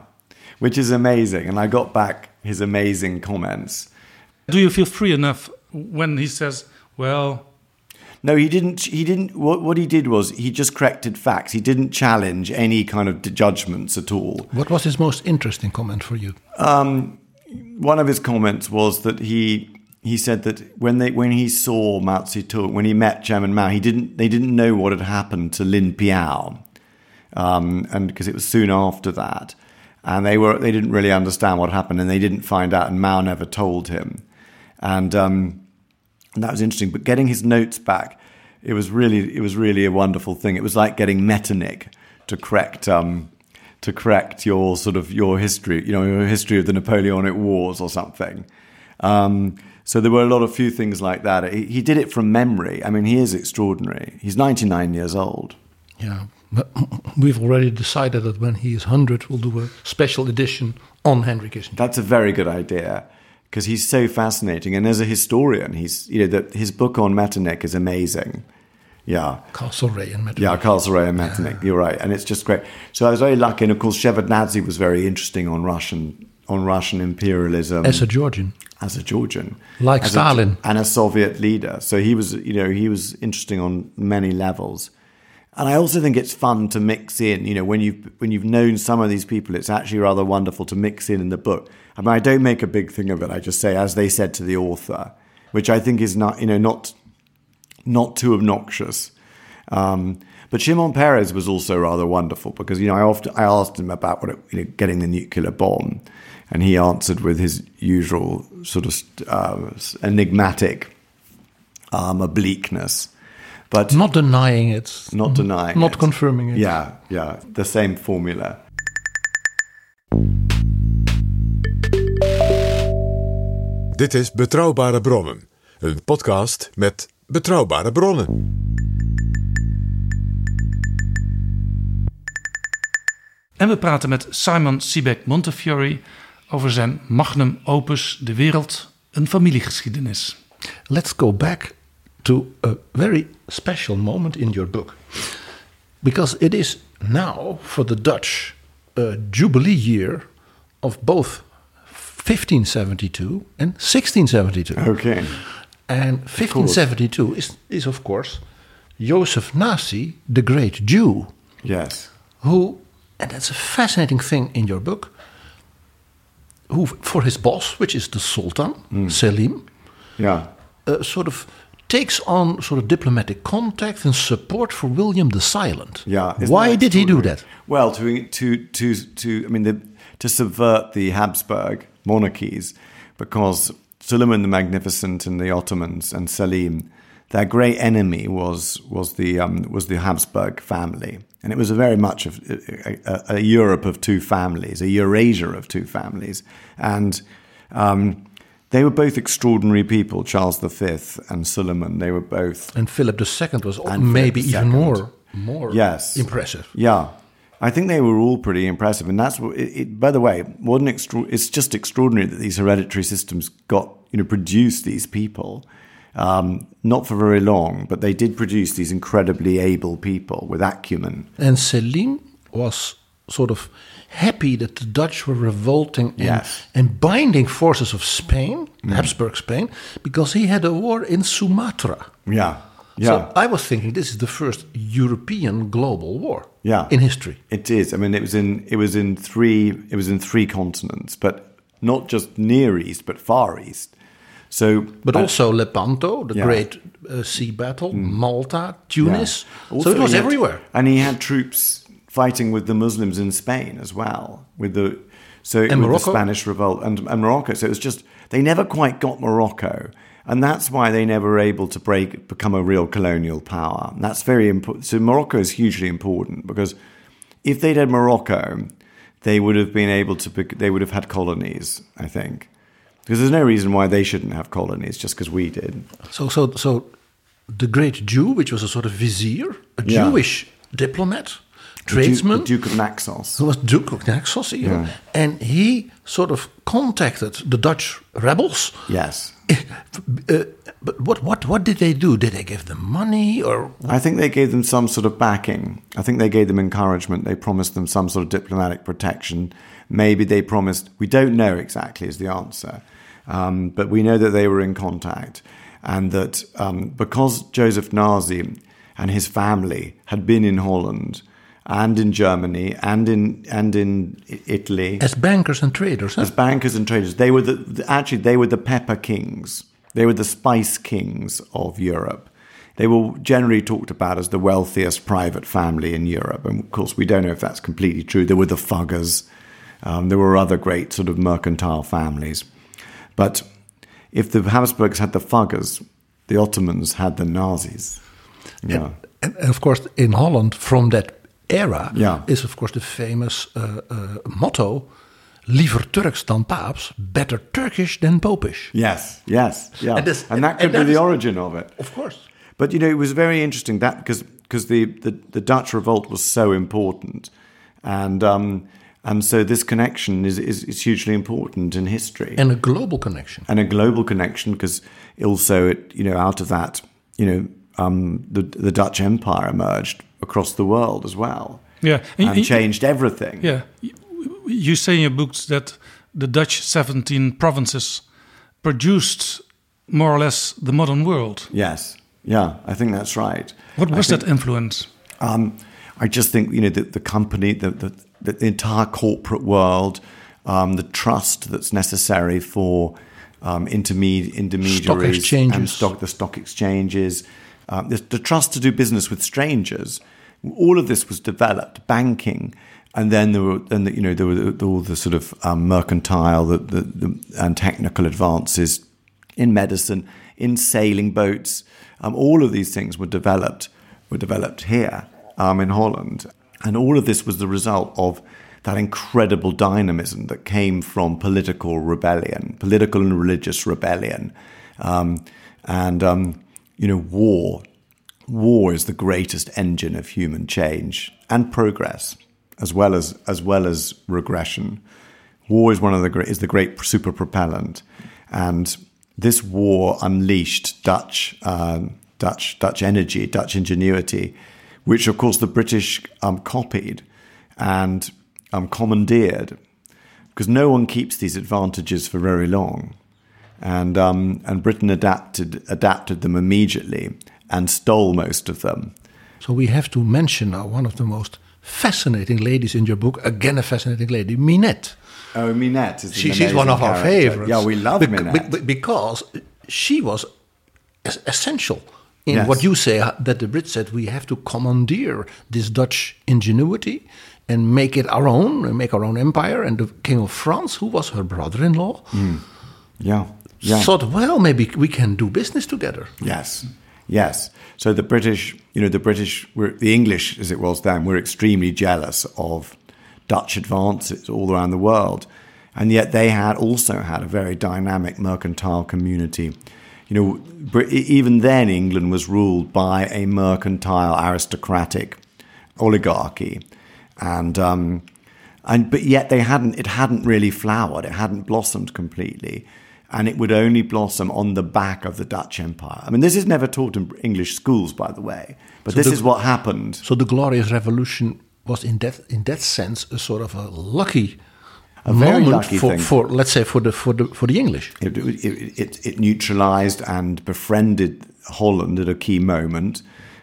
which is amazing. And I got back his amazing comments. Do you feel free enough when he says, well... No, he didn't. He didn't. What, what he did was he just corrected facts. He didn't challenge any kind of judgments at all. What was his most interesting comment for you? Um, one of his comments was that he he said that when they when he saw Mao Zedong, when he met Chairman Mao, he didn't. They didn't know what had happened to Lin Piao, um, and because it was soon after that, and they were they didn't really understand what happened, and they didn't find out, and Mao never told him, and. Um, And that was interesting. But getting his notes back, it was really, it was really a wonderful thing. It was like getting Metternich to correct, um, to correct your sort of your history, you know, your history of the Napoleonic Wars or something. Um, so there were a lot of few things like that. He, he did it from memory. I mean, he is extraordinary. He's ninety-nine years old. Yeah, but we've already decided that when he is one hundred, we'll do a special edition on Henry Kissinger. That's a very good idea. Because he's so fascinating, and as a historian, he's you know that his book on Metternich is amazing. Yeah, Castlereagh and Metternich. Yeah, Castlereagh and Metternich. Yeah. You're right, and it's just great. So I was very lucky, and of course, Shevardnadze was very interesting on Russian on Russian imperialism as a Georgian, as a Georgian, like as Stalin, a, and a Soviet leader. So he was, you know, he was interesting on many levels. And I also think it's fun to mix in, you know, when you've, when you've known some of these people, it's actually rather wonderful to mix in in the book. I mean, I don't make a big thing of it. I just say, as they said to the author, which I think is not, you know, not, not too obnoxious. Um, but Shimon Peres was also rather wonderful because, you know, I often, I asked him about what it, you know, getting the nuclear bomb, and he answered with his usual sort of uh, enigmatic um, obliqueness. But not denying it. Not denying Not it. confirming it. Yeah, yeah. The same formula. Dit is Betrouwbare Bronnen. Een podcast met betrouwbare bronnen. En we praten met Simon Sebag Montefiore over zijn magnum opus De Wereld, een familiegeschiedenis. Let's go back to a very special moment in your book. Because it is now, for the Dutch, a jubilee year of both fifteen seventy-two and sixteen seventy-two. Okay. And fifteen seventy-two is, is, of course, Joseph Nasi, the great Jew. Yes. Who, and that's a fascinating thing in your book, who, for his boss, which is the Sultan, mm. Selim, yeah, uh, sort of takes on sort of diplomatic contact and support for William the Silent. Yeah. Why did he do that? Well, to to to to I mean, the, to subvert the Habsburg monarchies, because Suleiman the Magnificent and the Ottomans and Selim, their great enemy was was the um, was the Habsburg family, and it was a very much of a, a, a Europe of two families, a Eurasia of two families, and. Um, They were both extraordinary people, Charles the Fifth and Suleiman. They were both... And Philip the Second was maybe even more, more yes. impressive. Yeah. I think they were all pretty impressive. And that's what... It, it, by the way, what an extra, it's just extraordinary that these hereditary systems got, you know, produced these people. Um, not for very long, but they did produce these incredibly able people with acumen. And Selim was sort of happy that the Dutch were revolting and, yes. and binding forces of Spain, mm. Habsburg Spain, because he had a war in Sumatra. Yeah, yeah. So I was thinking this is the first European global war. Yeah. In history. It is. I mean, it was in it was in three it was in three continents, but not just Near East, but Far East. So, but uh, also Lepanto, the yeah. great uh, sea battle, mm. Malta, Tunis. Yeah. Also, so it was he had, everywhere. And he had troops fighting with the Muslims in Spain as well, with the so and with Morocco? the Spanish revolt and, and Morocco. So it was just they never quite got Morocco, and that's why they never were able to break become a real colonial power. And that's very important. So Morocco is hugely important because if they'd had Morocco, they would have been able to. They would have had colonies, I think, because there's no reason why they shouldn't have colonies just because we did. So, so, so the great Jew, which was a sort of vizier, a yeah. Jewish diplomat. Tradesman, the Duke, the Duke of Naxos, who was Duke of Naxos, even, yeah. and he sort of contacted the Dutch rebels. Yes. Uh, but what, what, what did they do? Did they give them money? Or I think they gave them some sort of backing. I think they gave them encouragement. They promised them some sort of diplomatic protection. Maybe they promised, we don't know exactly is the answer. Um, but we know that they were in contact. And that um, because Joseph Nazi and his family had been in Holland and in Germany and in and in Italy as bankers and traders, huh? as bankers and traders, they were the actually they were the pepper kings. They were the spice kings of Europe. They were generally talked about as the wealthiest private family in Europe, and of course we don't know if that's completely true. There were the Fuggers. Um, there were other great sort of mercantile families, but if the Habsburgs had the Fuggers, the Ottomans had the Nazis. Yeah. And, and of course, in Holland, from that era, yeah. is of course the famous uh, uh, motto, liever Turks dan Paaps, better Turkish than Popish. Yes, yes, yeah. And, this, and that could and that be the is, origin of it. Of course. But, you know, it was very interesting that because because the, the, the Dutch revolt was so important. And um, and so this connection is, is, is hugely important in history. And a global connection. And a global connection because also, it, you know, out of that, you know, um, the, the Dutch Empire emerged across the world as well. Yeah. And, and changed everything. Yeah. You say in your books that the Dutch seventeen provinces produced more or less the modern world. Yes. Yeah, I think that's right. What was think, that influence? Um, I just think, you know, the, the company, the, the, the entire corporate world, um, the trust that's necessary for um, intermed- intermediaries stock and stock, the stock exchanges, um, the, the trust to do business with strangers. All of this was developed, banking. And then there were, then the, you know, there were all the sort of um, mercantile the, the, the, and technical advances in medicine, in sailing boats. Um, all of these things were developed were developed here um, in Holland, and all of this was the result of that incredible dynamism that came from political rebellion, political and religious rebellion, um, and um, you know, war. War is the greatest engine of human change and progress, as well as as well as regression. War is one of the great is the great super propellant, and this war unleashed Dutch, um, Dutch, Dutch energy, Dutch ingenuity, which of course the British um, copied and um, commandeered, because no one keeps these advantages for very long, and um, and Britain adapted adapted them immediately and stole most of them. So we have to mention now one of the most fascinating ladies in your book. Again, a fascinating lady, Minette. Oh, Minette is an she, She's one of our character. favorites. Yeah, we love Be- Minette. be- because she was es- essential in Yes. what you say, uh, that the Brits said we have to commandeer this Dutch ingenuity and make it our own, and make our own empire. And the King of France, who was her brother-in-law, Mm. Yeah, yeah. thought, well, maybe we can do business together. Yes, yes. So the British, you know, the British, were, the English, as it was then, were extremely jealous of Dutch advances all around the world. And yet they had also had a very dynamic mercantile community. You know, Br- even then England was ruled by a mercantile aristocratic oligarchy. And, um, and but yet they hadn't, it hadn't really flowered, it hadn't blossomed completely. And it would only blossom on the back of the Dutch Empire. I mean, this is never taught in English schools, by the way. But So this the- is what happened. So the Glorious Revolution was in that in that sense a sort of a lucky A very moment lucky for, thing. for let's say for the for the for the English. It, it, it, it neutralized and befriended Holland at a key moment.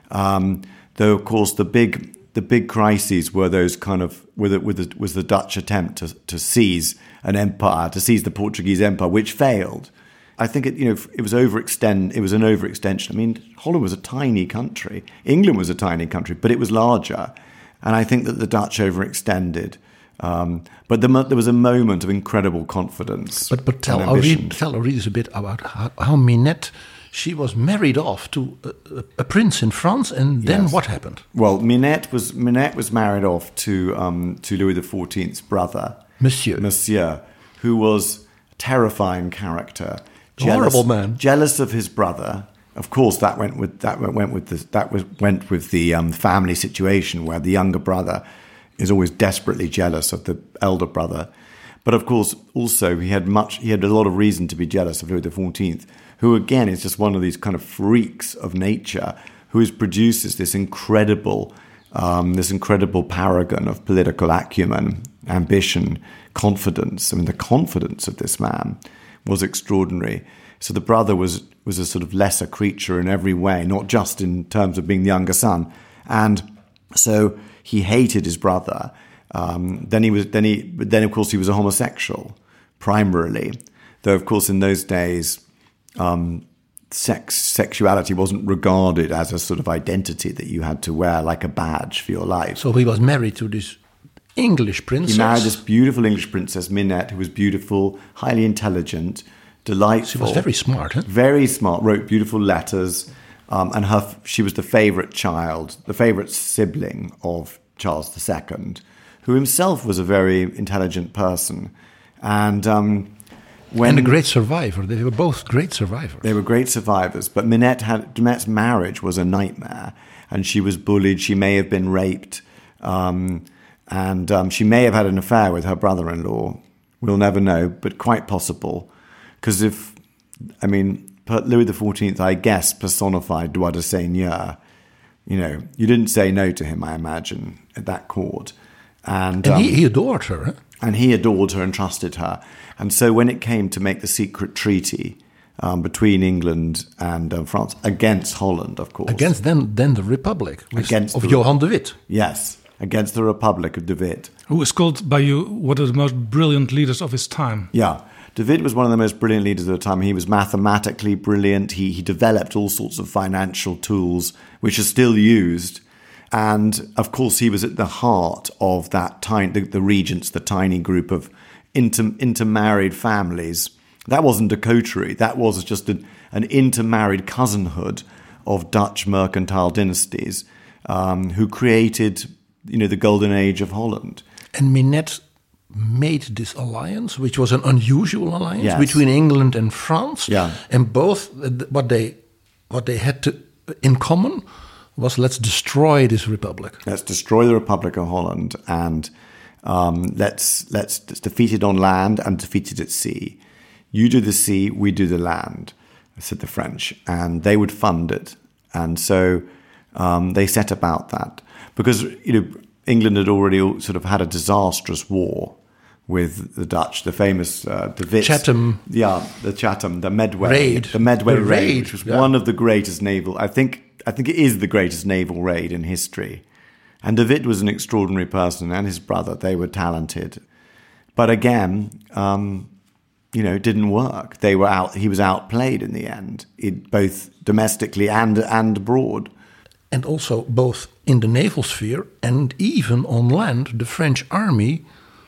Um, though, of course, the big the big crises were those kind of with it, with the, was the Dutch attempt to, to seize an empire, to seize the Portuguese empire, which failed. I think it, you know, it was overextend. It was an overextension. I mean, Holland was a tiny country. England was a tiny country, but it was larger. And I think that the Dutch overextended. Um, but the, there was a moment of incredible confidence. But but tell and our, ambition. read, tell our readers a bit about how, how Minette, she was married off to a, a, a prince in France, and then Yes. what happened? Well, Minette was Minette was married off to um, to Louis the Fourteenth's brother, Monsieur. Monsieur, who was a terrifying character, Horrible man. jealous of his brother. Of course, that went with that went with the, that was went with the um, family situation where the younger brother is always desperately jealous of the elder brother. But of course, also he had much. He had a lot of reason to be jealous of Louis the fourteenth, who again is just one of these kind of freaks of nature, who is, produces this incredible, um, this incredible paragon of political acumen, ambition, confidence. I mean, the confidence of this man was extraordinary. So the brother was was a sort of lesser creature in every way, not just in terms of being the younger son. And so he hated his brother. Um, then he was then he but then of course he was a homosexual primarily, though of course in those days um, sex sexuality wasn't regarded as a sort of identity that you had to wear like a badge for your life. So he was married to this English princess. He married this beautiful English princess Minette, who was beautiful, highly intelligent, delightful. She was very smart, huh? Very smart. Wrote beautiful letters, um, and her she was the favorite child, the favorite sibling of Charles the Second, who himself was a very intelligent person, and um, when and a great survivor. They were both great survivors. They were great survivors, but Minette had Minette's marriage was a nightmare, and she was bullied. She may have been raped, um, and um, she may have had an affair with her brother-in-law. We'll never know, but quite possible, because if I mean Louis the fourteenth, I guess, personified droit de seigneur. You know, you didn't say no to him, I imagine, at that court. And, and um, he, he adored her. Huh? And he adored her and trusted her. And so when it came to make the secret treaty um, between England and uh, France, against Holland, of course. Against then, then the Republic against of the, Johan de Witt. Yes, against the Republic of de Witt. Who was called by you one of the most brilliant leaders of his time. Yeah. De Witt was one of the most brilliant leaders of the time. He was mathematically brilliant. He, he developed all sorts of financial tools, which are still used. And, of course, he was at the heart of that tiny, the, the regents, the tiny group of inter, intermarried families. That wasn't a coterie. That was just an, an intermarried cousinhood of Dutch mercantile dynasties um, who created, you know, the golden age of Holland. And Minette made this alliance, which was an unusual alliance yes. between England and France. Yeah. And both, what they, what they had to, in common was let's destroy this republic. Let's destroy the Republic of Holland and um, let's let's defeat it on land and defeat it at sea. You do the sea, we do the land, said the French, and they would fund it. And so um, they set about that because you know England had already sort of had a disastrous war with the Dutch, the famous uh, the Wits, Chatham, yeah, the Chatham, the Medway raid, the Medway the raid, raid, which was yeah. one of the greatest naval. I think. I think it is the greatest naval raid in history. And de Witt was an extraordinary person, and his brother, they were talented. But again, um, you know, it didn't work. They were out. He was outplayed in the end, it, both domestically and and abroad. And also both in the naval sphere and even on land, the French army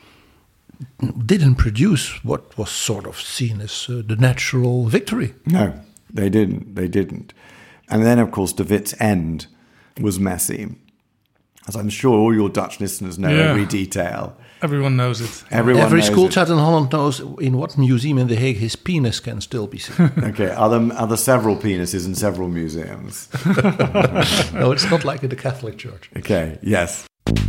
didn't produce what was sort of seen as uh, the natural victory. No, they didn't. They didn't. And then, of course, de Witt's end was messy. As I'm sure all your Dutch listeners know yeah. every detail. Everyone knows it. Everyone Every knows school it. child in Holland knows in what museum in The Hague his penis can still be seen. Okay, are there, are there several penises in several museums? No, it's not like in the Catholic Church. Okay, yes.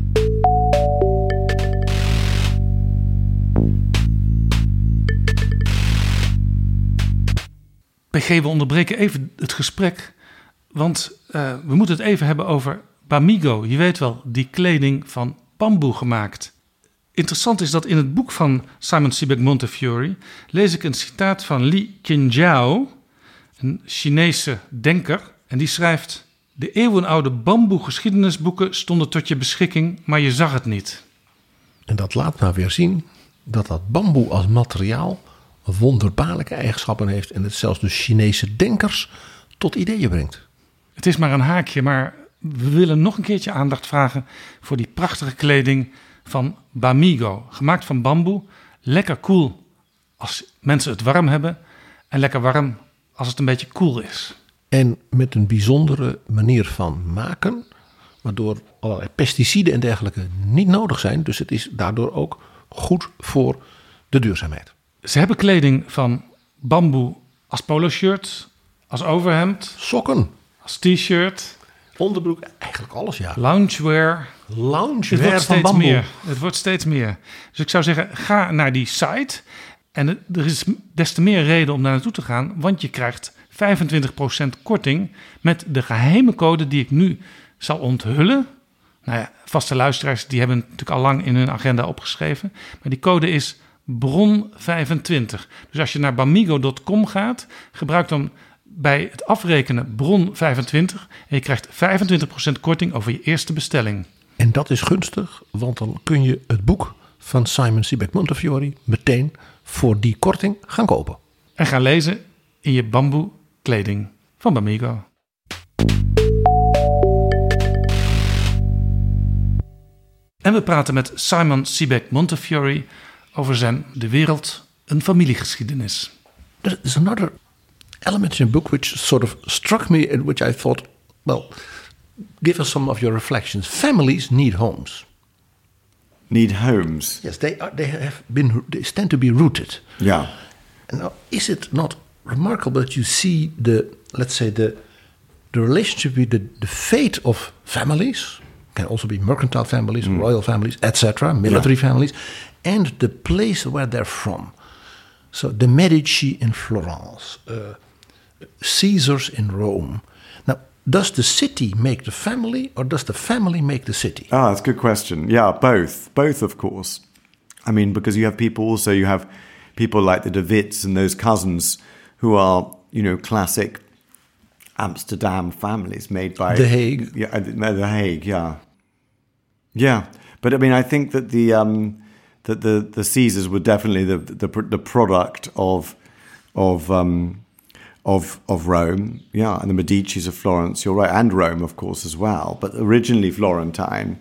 P G, we onderbreken even het gesprek, want uh, we moeten het even hebben over Bamigo. Je weet wel, die kleding van bamboe gemaakt. Interessant is dat in het boek van Simon Sebag Montefiore lees ik een citaat van Li Qinjiao, een Chinese denker. En die schrijft: de eeuwenoude bamboe geschiedenisboeken stonden tot je beschikking, maar je zag het niet. En dat laat maar weer zien dat dat bamboe als materiaal wonderbaarlijke eigenschappen heeft en het zelfs de Chinese denkers tot ideeën brengt. Het is maar een haakje, maar we willen nog een keertje aandacht vragen voor die prachtige kleding van Bamigo. Gemaakt van bamboe, lekker koel als mensen het warm hebben en lekker warm als het een beetje koel is. En met een bijzondere manier van maken, waardoor allerlei pesticiden en dergelijke niet nodig zijn. Dus het is daardoor ook goed voor de duurzaamheid. Ze hebben kleding van bamboe als polo-shirt, als overhemd. Sokken. Als t-shirt. onderbroek, eigenlijk alles, ja. Loungewear. Loungewear Het wordt van steeds bamboe. meer. Het wordt steeds meer. Dus ik zou zeggen, ga naar die site. En er is des te meer reden om daar naartoe te gaan. Want je krijgt vijfentwintig procent korting met de geheime code die ik nu zal onthullen. Nou ja, vaste luisteraars die hebben het natuurlijk al lang in hun agenda opgeschreven. Maar die code is bron vijfentwintig. Dus als je naar bamigo punt com gaat, gebruik dan bij het afrekenen bron vijfentwintig. En je krijgt vijfentwintig procent korting over je eerste bestelling. En dat is gunstig, want dan kun je het boek van Simon Sebag Montefiore meteen voor die korting gaan kopen. En gaan lezen in je bamboe kleding van Bamigo. En we praten met Simon Sebag Montefiore over zijn De Wereld, een familiegeschiedenis. There is another element in the book which sort of struck me and which I thought, well, give us some of your reflections. Families need homes. Need homes. Yes, they are. They have been. They tend to be rooted. Yeah. And now, is it not remarkable that you see the, let's say, the, the relationship with the, the fate of families, can also be mercantile families, mm. royal families, et cetera, military yeah. families, and the place where they're from. So the Medici in Florence, uh, Caesars in Rome. Now, does the city make the family, or does the family make the city? Ah, that's a good question. Yeah, both. Both, of course. I mean, because you have people also, you have people like the De Witts and those cousins who are, you know, classic Amsterdam families made by... The Hague. Yeah, The Hague, yeah. Yeah, but I mean, I think that the um, that the, the Caesars were definitely the the, the product of of um, of of Rome, yeah, and the Medicis of Florence. You're right, and Rome, of course, as well. But originally Florentine.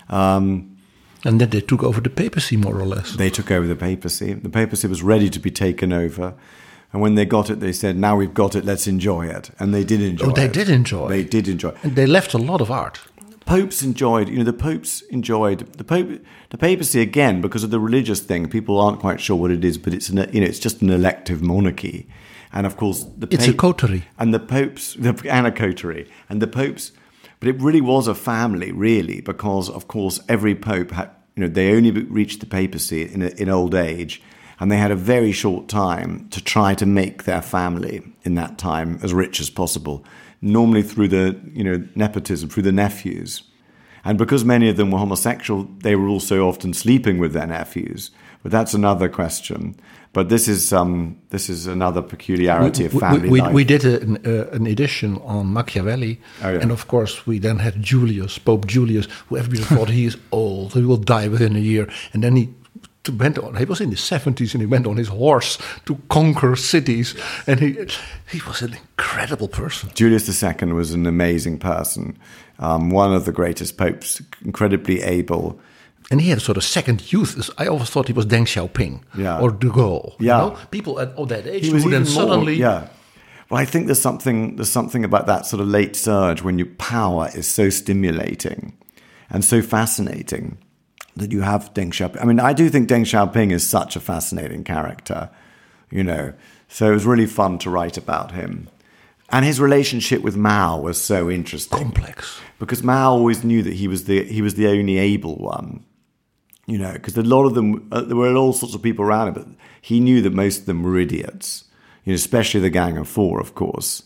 Um, and then they took over the papacy, more or less. They took over the papacy. The papacy was ready to be taken over. And when they got it, they said, now we've got it, let's enjoy it. And they did enjoy it. Oh, they it. did enjoy They did enjoy it. And they left a lot of art. Popes enjoyed, you know, the popes enjoyed, the pope, the papacy, again, because of the religious thing, people aren't quite sure what it is, but it's, an, you know, it's just an elective monarchy. And of course, the It's a coterie. And the popes, the, and a coterie. And the popes, but it really was a family, really, because, of course, every pope had, you know, they only reached the papacy in, a, in old age, and they had a very short time to try to make their family in that time as rich as possible, normally through the, you know, nepotism, through the nephews. And because many of them were homosexual, they were also often sleeping with their nephews. But that's another question. But this is um, this is another peculiarity we, of family we, we, life. We did a, an, uh, an edition on Machiavelli. Oh, yeah. And of course, we then had Julius, Pope Julius, who everybody thought he is old, he will die within a year. And then he went on, he was in his seventies and he went on his horse to conquer cities. And he he was an incredible person. Julius the Second was an amazing person. Um, one of the greatest popes, incredibly able. And he had a sort of second youth. I always thought he was Deng Xiaoping yeah. or De Gaulle. Yeah. You know? People at oh, that age he was who then more, suddenly... Yeah. Well, I think there's something there's something about that sort of late surge when your power is so stimulating and so fascinating that you have Deng Xiaoping. I mean, I do think Deng Xiaoping is such a fascinating character, you know. So it was really fun to write about him. And his relationship with Mao was so interesting. Complex. Because Mao always knew that he was the he was the only able one. You know, because a lot of them, uh, there were all sorts of people around him, but he knew that most of them were idiots. You know, especially the Gang of Four, of course.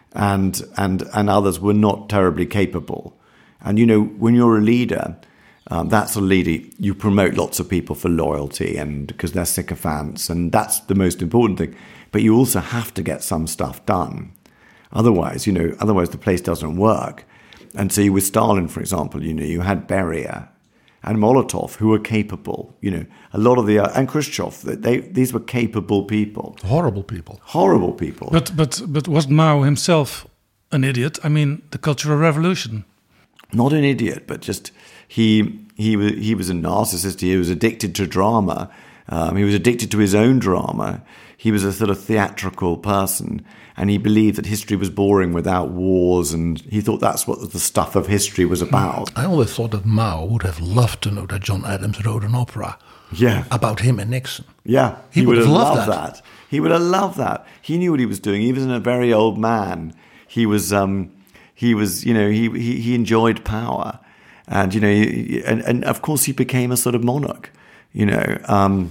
And and and others were not terribly capable. And, you know, when you're a leader... Um, that's a leader. You promote lots of people for loyalty and because they're sycophants, and that's the most important thing. But you also have to get some stuff done. Otherwise, you know, otherwise the place doesn't work. And so with Stalin, for example, you know, you had Beria and Molotov who were capable. You know, a lot of the uh, and Khrushchev. They these were capable people. Horrible people. Horrible people. But but but was Mao himself an idiot? I mean, the Cultural Revolution. Not an idiot, but just. He he was he was a narcissist. He was addicted to drama. Um, he was addicted to his own drama. He was a sort of theatrical person, and he believed that history was boring without wars, and he thought that's what the stuff of history was about. I always thought that Mao would have loved to know that John Adams wrote an opera, yeah, about him and Nixon. Yeah, he, he would, would have loved, loved that. that. He would have loved that. He knew what he was doing. He was a very old man. He was. Um, he was, you know, he, he, he enjoyed power. And, you know, and, and of course he became a sort of monarch, you know. Um,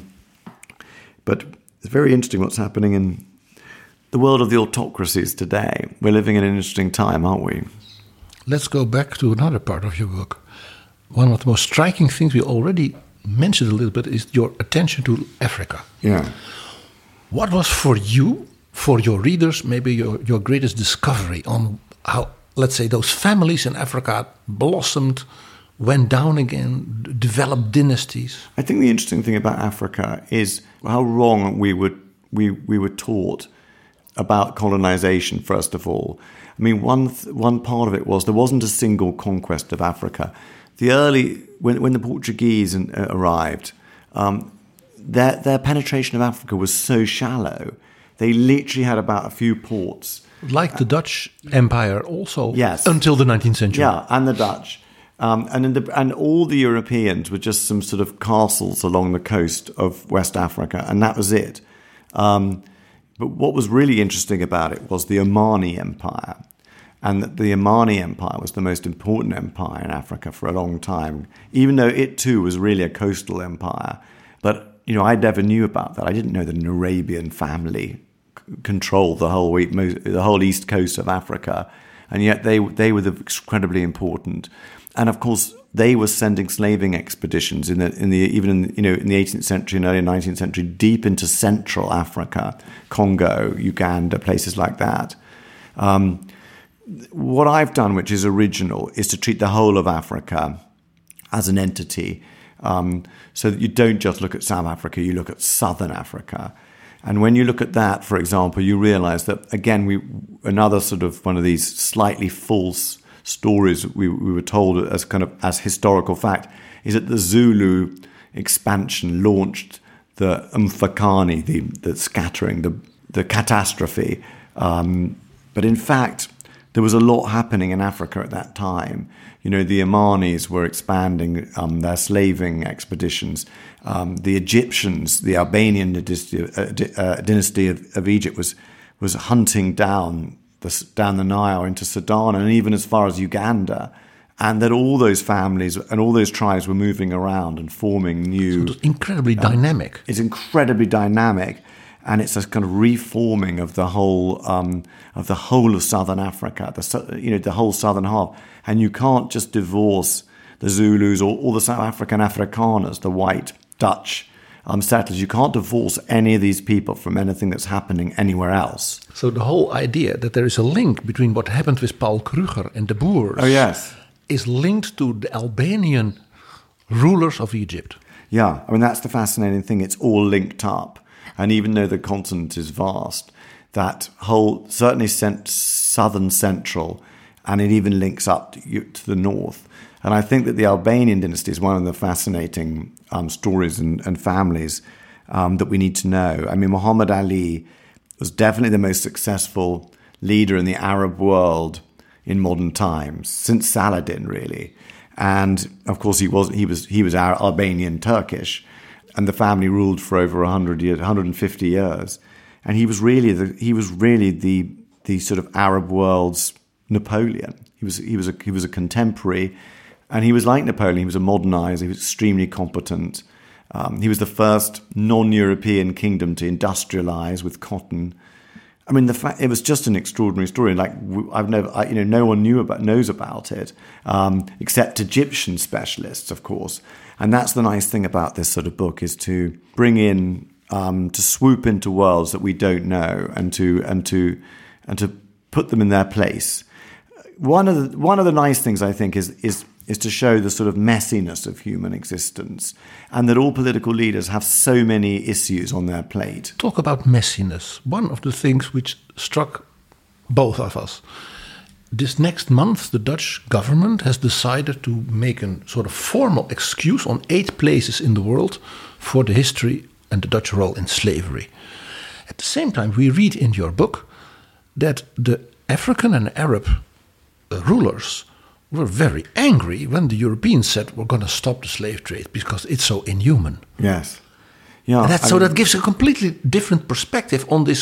but it's very interesting what's happening in the world of the autocracies today. We're living in an interesting time, aren't we? Let's go back to another part of your book. One of the most striking things we already mentioned a little bit is your attention to Africa. Yeah. What was for you, for your readers, maybe your, your greatest discovery on how, let's say, those families in Africa blossomed, went down again, d- developed dynasties? I think the interesting thing about Africa is how wrong we were, we, we were taught about colonization, first of all. I mean, one th- one part of it was there wasn't a single conquest of Africa. The early, when, when the Portuguese in, uh, arrived, um, their, their penetration of Africa was so shallow. They literally had about a few ports. Like the Dutch Empire also, yes, until the nineteenth century. Yeah, and the Dutch. Um, and, in the, and all the Europeans were just some sort of castles along the coast of West Africa, and that was it. Um, but what was really interesting about it was the Omani Empire. And that the Omani Empire was the most important empire in Africa for a long time, even though it too was really a coastal empire. But, you know, I never knew about that. I didn't know that an Arabian family c- controlled the whole the whole east coast of Africa, and yet they they were the incredibly important. And of course, they were sending slaving expeditions in the in the even in, you know in the eighteenth century and early nineteenth century deep into Central Africa, Congo, Uganda, places like that. Um, What I've done, which is original, is to treat the whole of Africa as an entity, um, so that you don't just look at South Africa, you look at Southern Africa. And when you look at that, for example, you realize that, again, we another sort of one of these slightly false stories we, we were told as kind of as historical fact is that the Zulu expansion launched the Mfakani, the, the scattering, the, the catastrophe. Um, but in fact, there was a lot happening in Africa at that time. You know, the Omanis were expanding um, their slaving expeditions. Um, the Egyptians, the Albanian dynasty, uh, uh, dynasty of, of Egypt was was hunting down the, down the Nile into Sudan and even as far as Uganda. And that all those families and all those tribes were moving around and forming new... So it's incredibly um, dynamic. It's incredibly dynamic. And it's a kind of reforming of the whole um, of the whole of Southern Africa, the you know the whole southern half. And you can't just divorce the Zulus or, or the South African Afrikaners, the white Dutch um, settlers. You can't divorce any of these people from anything that's happening anywhere else. So the whole idea that there is a link between what happened with Paul Kruger and the Boers, oh yes, is linked to the Albanian rulers of Egypt. Yeah, I mean that's the fascinating thing. It's all linked up. And even though the continent is vast, that whole, certainly cent- southern central, and it even links up to, to the north. And I think that the Albanian dynasty is one of the fascinating um, stories and, and families um, that we need to know. I mean, Muhammad Ali was definitely the most successful leader in the Arab world in modern times, since Saladin, really. And, of course, he was he was, he was Albanian Turkish. And the family ruled for over one hundred years, one hundred fifty years, and he was really the he was really the the sort of Arab world's Napoleon. He was he was a he was a contemporary, and he was like Napoleon. He was a modernizer. He was extremely competent. Um, he was the first non-European kingdom to industrialize with cotton. I mean, the fact it was just an extraordinary story. Like I've never, I, you know, no one knew about knows about it um, except Egyptian specialists, of course. And that's the nice thing about this sort of book is to bring in, um, to swoop into worlds that we don't know, and to and to and to put them in their place. One of the one of the nice things I think is is is to show the sort of messiness of human existence, and that all political leaders have so many issues on their plate. Talk about messiness. One of the things which struck both of us. This next month, the Dutch government has decided to make a sort of formal excuse on eight places in the world for the history and the Dutch role in slavery. At the same time, we read in your book that the African and Arab uh, rulers were very angry when the Europeans said we're going to stop the slave trade because it's so inhuman. Yes. Yeah. And that, so mean, that gives a completely different perspective on this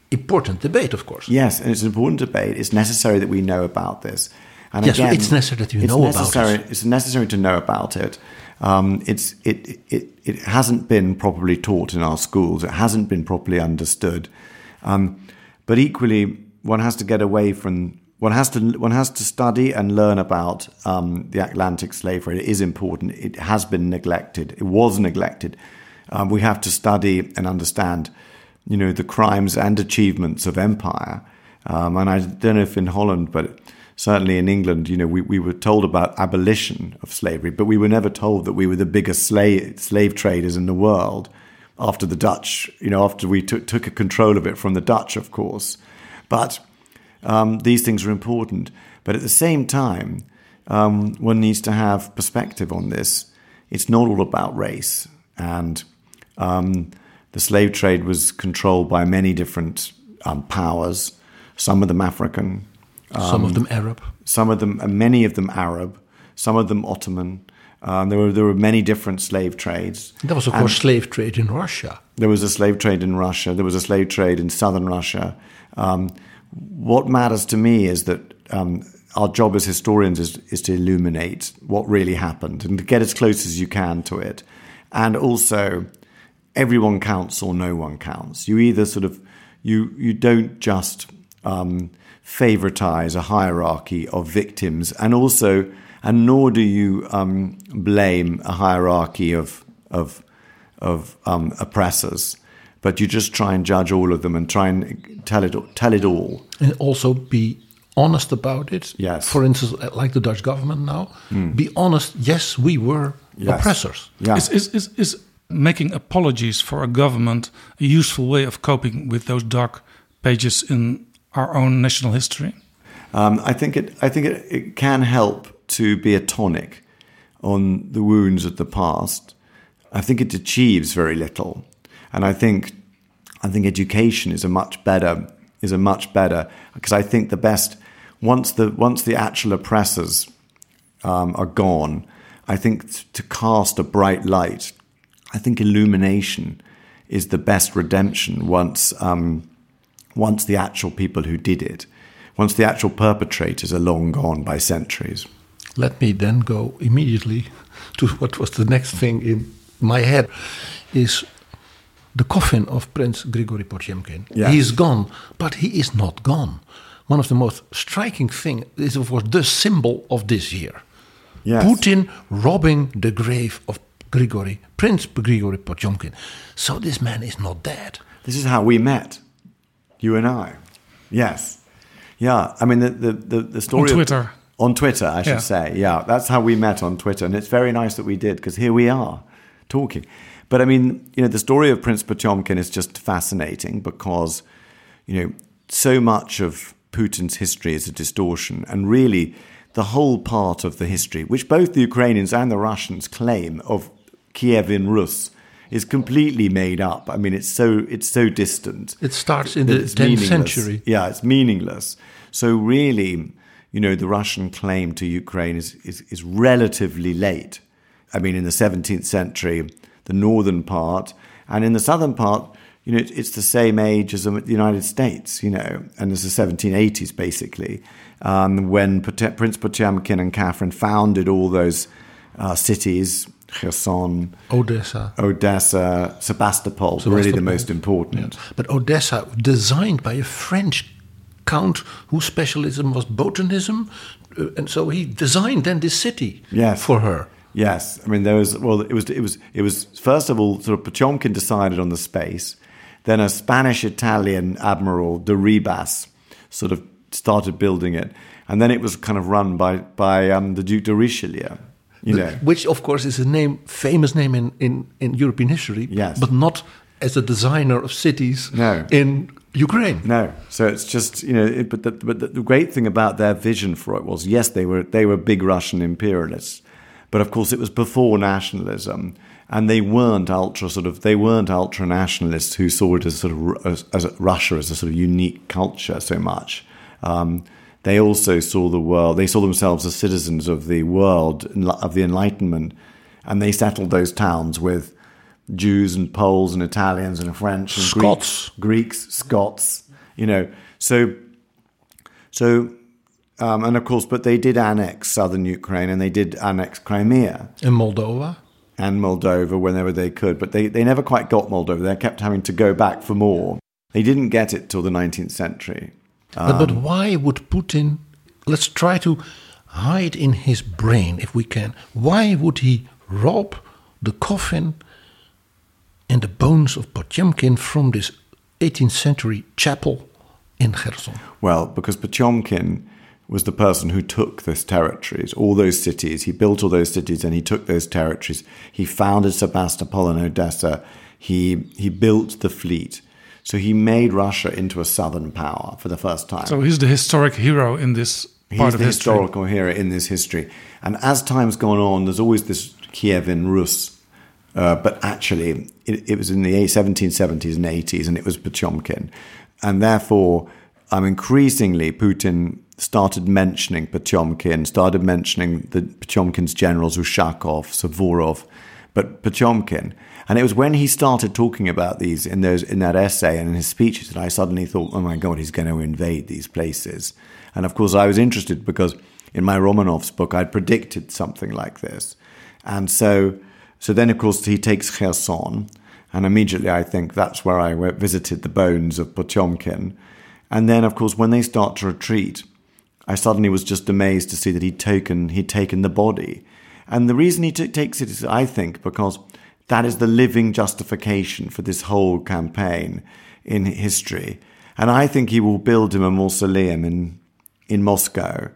important debate, of course. Yes, and it's an important debate. It's necessary that we know about this. And yes, again, it's necessary that you it's know necessary, about it. It's necessary to know about it. Um, it's it, it it hasn't been properly taught in our schools. It hasn't been properly understood. Um, but equally, one has to get away from one has to one has to study and learn about um, the Atlantic slave trade. It is important. It has been neglected. It was neglected. Um, we have to study and understand, you know, the crimes and achievements of empire. Um, and I don't know if in Holland, but certainly in England, you know, we, we were told about abolition of slavery, but we were never told that we were the biggest slave slave traders in the world after the Dutch, you know, after we took took control of it from the Dutch, of course. But um, these things are important. But at the same time, um, one needs to have perspective on this. It's not all about race. And um, the slave trade was controlled by many different um, powers, some of them African, Um, some of them Arab. Some of them, uh, many of them Arab. Some of them Ottoman. Um, there were there were many different slave trades. There was, of and course, slave trade in Russia. There was a slave trade in Russia. There was a slave trade in southern Russia. Um, what matters to me is that um, our job as historians is, is to illuminate what really happened and to get as close as you can to it. And also, everyone counts or no one counts. You either sort of you you don't just Um, favoritize a hierarchy of victims, and also, and nor do you um, blame a hierarchy of of of um, oppressors, but you just try and judge all of them and try and tell it tell it all, and also be honest about it. Yes. For instance, like the Dutch government now, mm. be honest. Yes, we were yes. oppressors. Yeah. Is, is is is making apologies for a government a useful way of coping with those dark pages in our own national history? Um, I think it. I think it, it can help to be a tonic on the wounds of the past. I think it achieves very little, and I think I think education is a much better is a much better because I think the best once the once the actual oppressors um, are gone, I think to cast a bright light. I think illumination is the best redemption once. Um, Once the actual people who did it, once the actual perpetrators are long gone by centuries. Let me then go immediately to what was the next thing in my head, is the coffin of Prince Grigory Potemkin. Yes. He is gone, but he is not gone. One of the most striking things is, of course, the symbol of this year. Yes. Putin robbing the grave of Grigory, Prince Grigory Potemkin. So this man is not dead. This is how we met. You and I, yes, yeah. I mean, the the the, the story on Twitter. Of, on Twitter, I should yeah. say, yeah. That's how we met on Twitter, and it's very nice that we did because here we are talking. But I mean, you know, the story of Prince Potemkin is just fascinating because, you know, so much of Putin's history is a distortion, and really, the whole part of the history, which both the Ukrainians and the Russians claim of Kiev in Rus, is completely made up. I mean, it's so it's so distant. It starts in the tenth century. Yeah, it's meaningless. So really, you know, the Russian claim to Ukraine is, is, is relatively late. I mean, in the seventeenth century, the northern part, and in the southern part, you know, it's the same age as the United States, you know, and it's the seventeen eighties, basically, um, when Pot- Prince Potemkin and Catherine founded all those uh, cities, Kherson, Odessa, Odessa, Sebastopol, Sebastopol. Really the most important. Yeah. But Odessa, designed by a French count whose specialism was botanism, uh, and so he designed then this city yes. for her. Yes, I mean there was well, it was it was it was first of all sort of Potemkin decided on the space, then a Spanish-Italian admiral, de Ribas, sort of started building it, and then it was kind of run by by um, the Duc de Richelieu. You know. Which, of course, is a name, famous name in, in, in European history, yes. but not as a designer of cities no. in Ukraine. No, so it's just, you know, it, but, the, but the, the great thing about their vision for it was, yes, they were they were big Russian imperialists, but of course it was before nationalism, and they weren't ultra sort of they weren't ultra nationalists who saw it as sort of as, as Russia as a sort of unique culture so much. Um, They also saw the world, they saw themselves as citizens of the world, of the Enlightenment, and they settled those towns with Jews and Poles and Italians and French and Scots. Greeks, Greeks Scots, You know, so so. Um, and of course, but they did annex southern Ukraine and they did annex Crimea. And Moldova. And Moldova whenever they could. But they, they never quite got Moldova. They kept having to go back for more. They didn't get it till the nineteenth century. Um, but, but why would Putin, let's try to hide in his brain, if we can, why would he rob the coffin and the bones of Potemkin from this eighteenth century chapel in Kherson? Well, because Potemkin was the person who took those territories, all those cities. He built all those cities and he took those territories. He founded Sebastopol and Odessa. He he built the fleet. So he made Russia into a southern power for the first time. So he's the historic hero in this part he's of the history. historical hero in this history. And as time's gone on, there's always this Kievan Rus. Uh, but actually, it, it was in the seventeen seventies and eighties, and it was Potemkin. And therefore, um, increasingly, Putin started mentioning Potemkin, started mentioning the Potemkin's generals, Ushakov, Suvorov, but Potemkin. And it was when he started talking about these in those in that essay and in his speeches that I suddenly thought, oh my God, he's going to invade these places. And of course, I was interested because in my Romanov's book, I'd predicted something like this. And so, so then, of course, he takes Kherson, and immediately I think that's where I visited the bones of Potemkin. And then, of course, when they start to retreat, I suddenly was just amazed to see that he'd taken he'd taken the body. And the reason he t- takes it is, I think, because that is the living justification for this whole campaign in history. And I think he will build him a mausoleum in in Moscow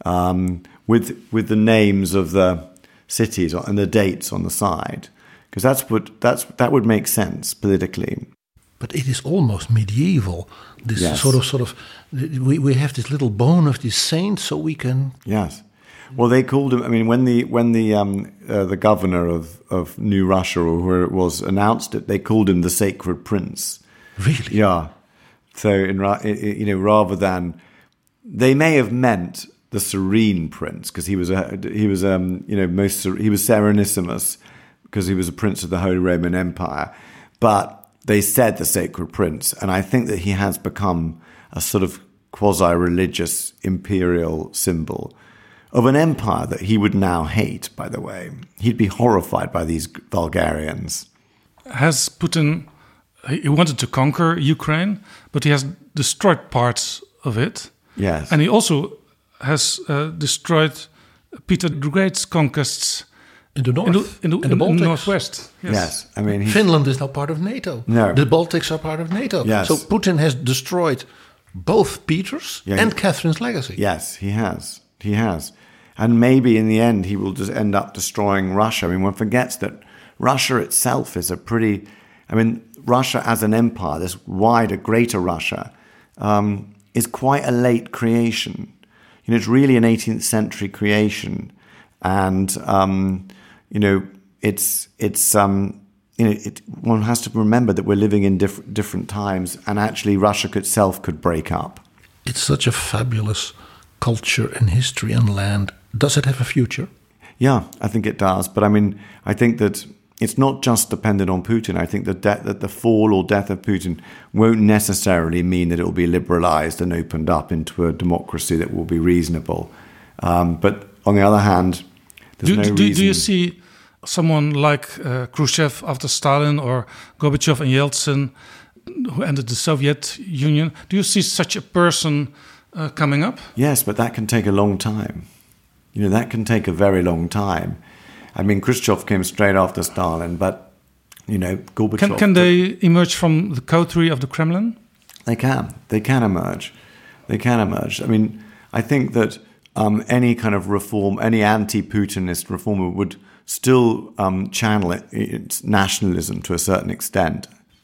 um, with with the names of the cities and the dates on the side, because that's what that's that would make sense politically. But it is almost medieval. This yes. sort of, sort of, we, we have this little bone of this saint, so we can. Yes, well, they called him. I mean, when the when the um, uh, the governor of, of New Russia or where it was announced it, they called him the Sacred Prince. Really? Yeah. So in you know, rather than they may have meant the Serene Prince because he was a he was um you know most he was Serenissimo because he was a prince of the Holy Roman Empire, but they said the Sacred Prince, and I think that he has become a sort of quasi-religious imperial symbol of an empire that he would now hate, by the way. He'd be horrified by these Bulgarians. Has Putin, he wanted to conquer Ukraine, but he has destroyed parts of it. Yes. And he also has uh, destroyed Peter the Great's conquests in the north, in the, in the, in the, in the Baltics. northwest. Yes. yes. I mean, he's... Finland is now part of NATO. No. The Baltics are part of NATO. Yes. So Putin has destroyed both Peter's yeah, and he... Catherine's legacy. Yes, he has. He has. And maybe in the end he will just end up destroying Russia. I mean, one forgets that Russia itself is a pretty... I mean, Russia as an empire, this wider, greater Russia, um, is quite a late creation. You know, it's really an eighteenth century creation. And, um, you know, it's, it's um, you know, it, one has to remember that we're living in diff- different times, and actually Russia itself could break up. It's such a fabulous culture and history and land. Does it have a future? Yeah, I think it does. But I mean, I think that it's not just dependent on Putin. I think that, de- that the fall or death of Putin won't necessarily mean that it will be liberalized and opened up into a democracy that will be reasonable. Um, but on the other hand, there's do, no do, reason... Do you see someone like uh, Khrushchev after Stalin or Gorbachev and Yeltsin, who ended the Soviet Union? Do you see such a person uh, coming up? Yes, but that can take a long time. You know, that can take a very long time. I mean, Khrushchev came straight after Stalin, but, you know, Gorbachev... Can, can they emerge from the coterie of the Kremlin? They can. They can emerge. They can emerge. I mean, I think that um, any kind of reform, any anti-Putinist reformer would still um, channel it, its nationalism to a certain extent.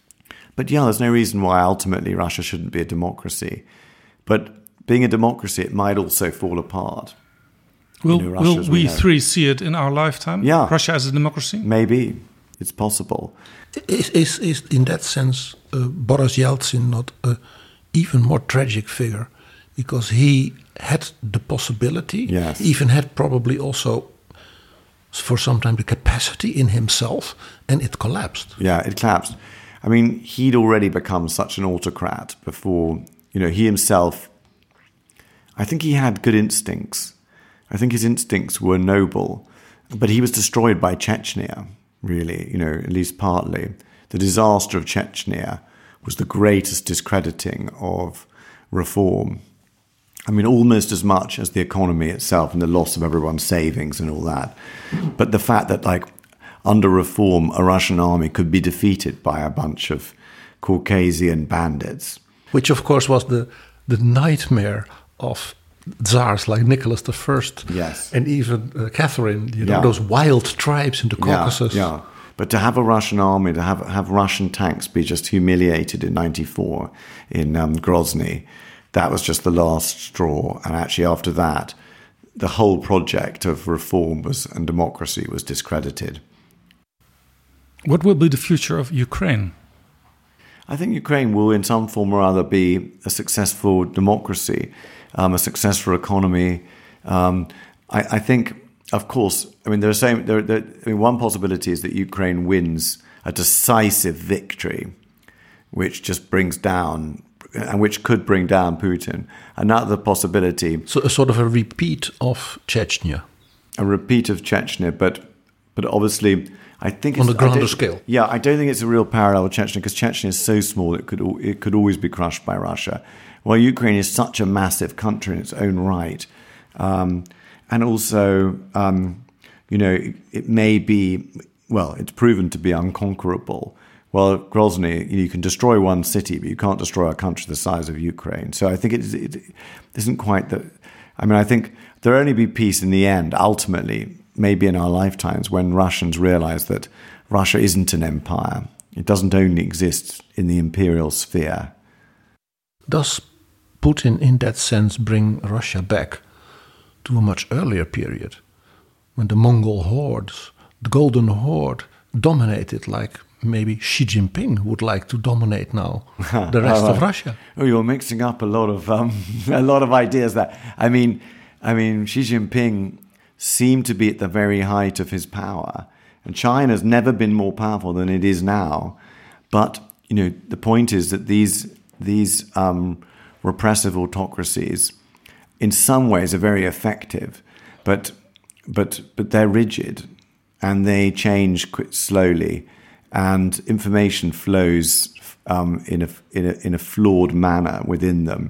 But yeah, there's no reason why ultimately Russia shouldn't be a democracy. But being a democracy, it might also fall apart. Will, you know, will we, we know. three see it in our lifetime? Yeah. Russia as a democracy? Maybe. It's possible. Is, is, is in that sense uh, Boris Yeltsin not an even more tragic figure? Because he had the possibility, yes. even had probably also for some time the capacity in himself, and it collapsed. Yeah, it collapsed. I mean, he'd already become such an autocrat before, You know, he himself, I think he had good instincts. I think his instincts were noble, but he was destroyed by Chechnya, really, you know, at least partly. The disaster of Chechnya was the greatest discrediting of reform. I mean, almost as much as the economy itself and the loss of everyone's savings and all that. But the fact that, like, under reform, a Russian army could be defeated by a bunch of Caucasian bandits. Which, of course, was the, the nightmare of Tsars like Nicholas the First. Yes. And even uh, Catherine, you know, Yeah. those wild tribes in the Caucasus. Yeah, yeah. But to have a Russian army, to have have Russian tanks be just humiliated in ninety-four in um, Grozny, that was just the last straw. And actually after that, the whole project of reform was and democracy was discredited. What will be the future of Ukraine? I think Ukraine will, in some form or other, be a successful democracy, um, a successful economy. Um, I, I think, of course, I mean, there are so, there, there, I mean, one possibility is that Ukraine wins a decisive victory, which just brings down, and which could bring down Putin. Another possibility, So a sort of a repeat of Chechnya. a repeat of Chechnya, but but obviously, I think On it's, a grander I don't- scale. Yeah, I don't think it's a real parallel with Chechnya because Chechnya is so small it could al- it could always be crushed by Russia. While Ukraine is such a massive country in its own right, um, and also, um, you know, it, it may be well, it's proven to be unconquerable. Well, Grozny, you, know, you can destroy one city, but you can't destroy a country the size of Ukraine. So I think it, it, it isn't quite that. I mean, I think there'll only be peace in the end, ultimately, maybe in our lifetimes, when Russians realize that Russia isn't an empire. It doesn't only exist in the imperial sphere. Does Putin, in that sense, bring Russia back to a much earlier period when the Mongol hordes, the Golden Horde, dominated like maybe Xi Jinping would like to dominate now the rest of Russia? Oh, you're mixing up a lot of um, a lot of ideas there. I mean, I mean, Xi Jinping seemed to be at the very height of his power, and China's never been more powerful than it is now. But you know, the point is that these these um, repressive autocracies, in some ways, are very effective, but but but they're rigid, and they change quite slowly, and information flows um, in a in a in a flawed manner within them,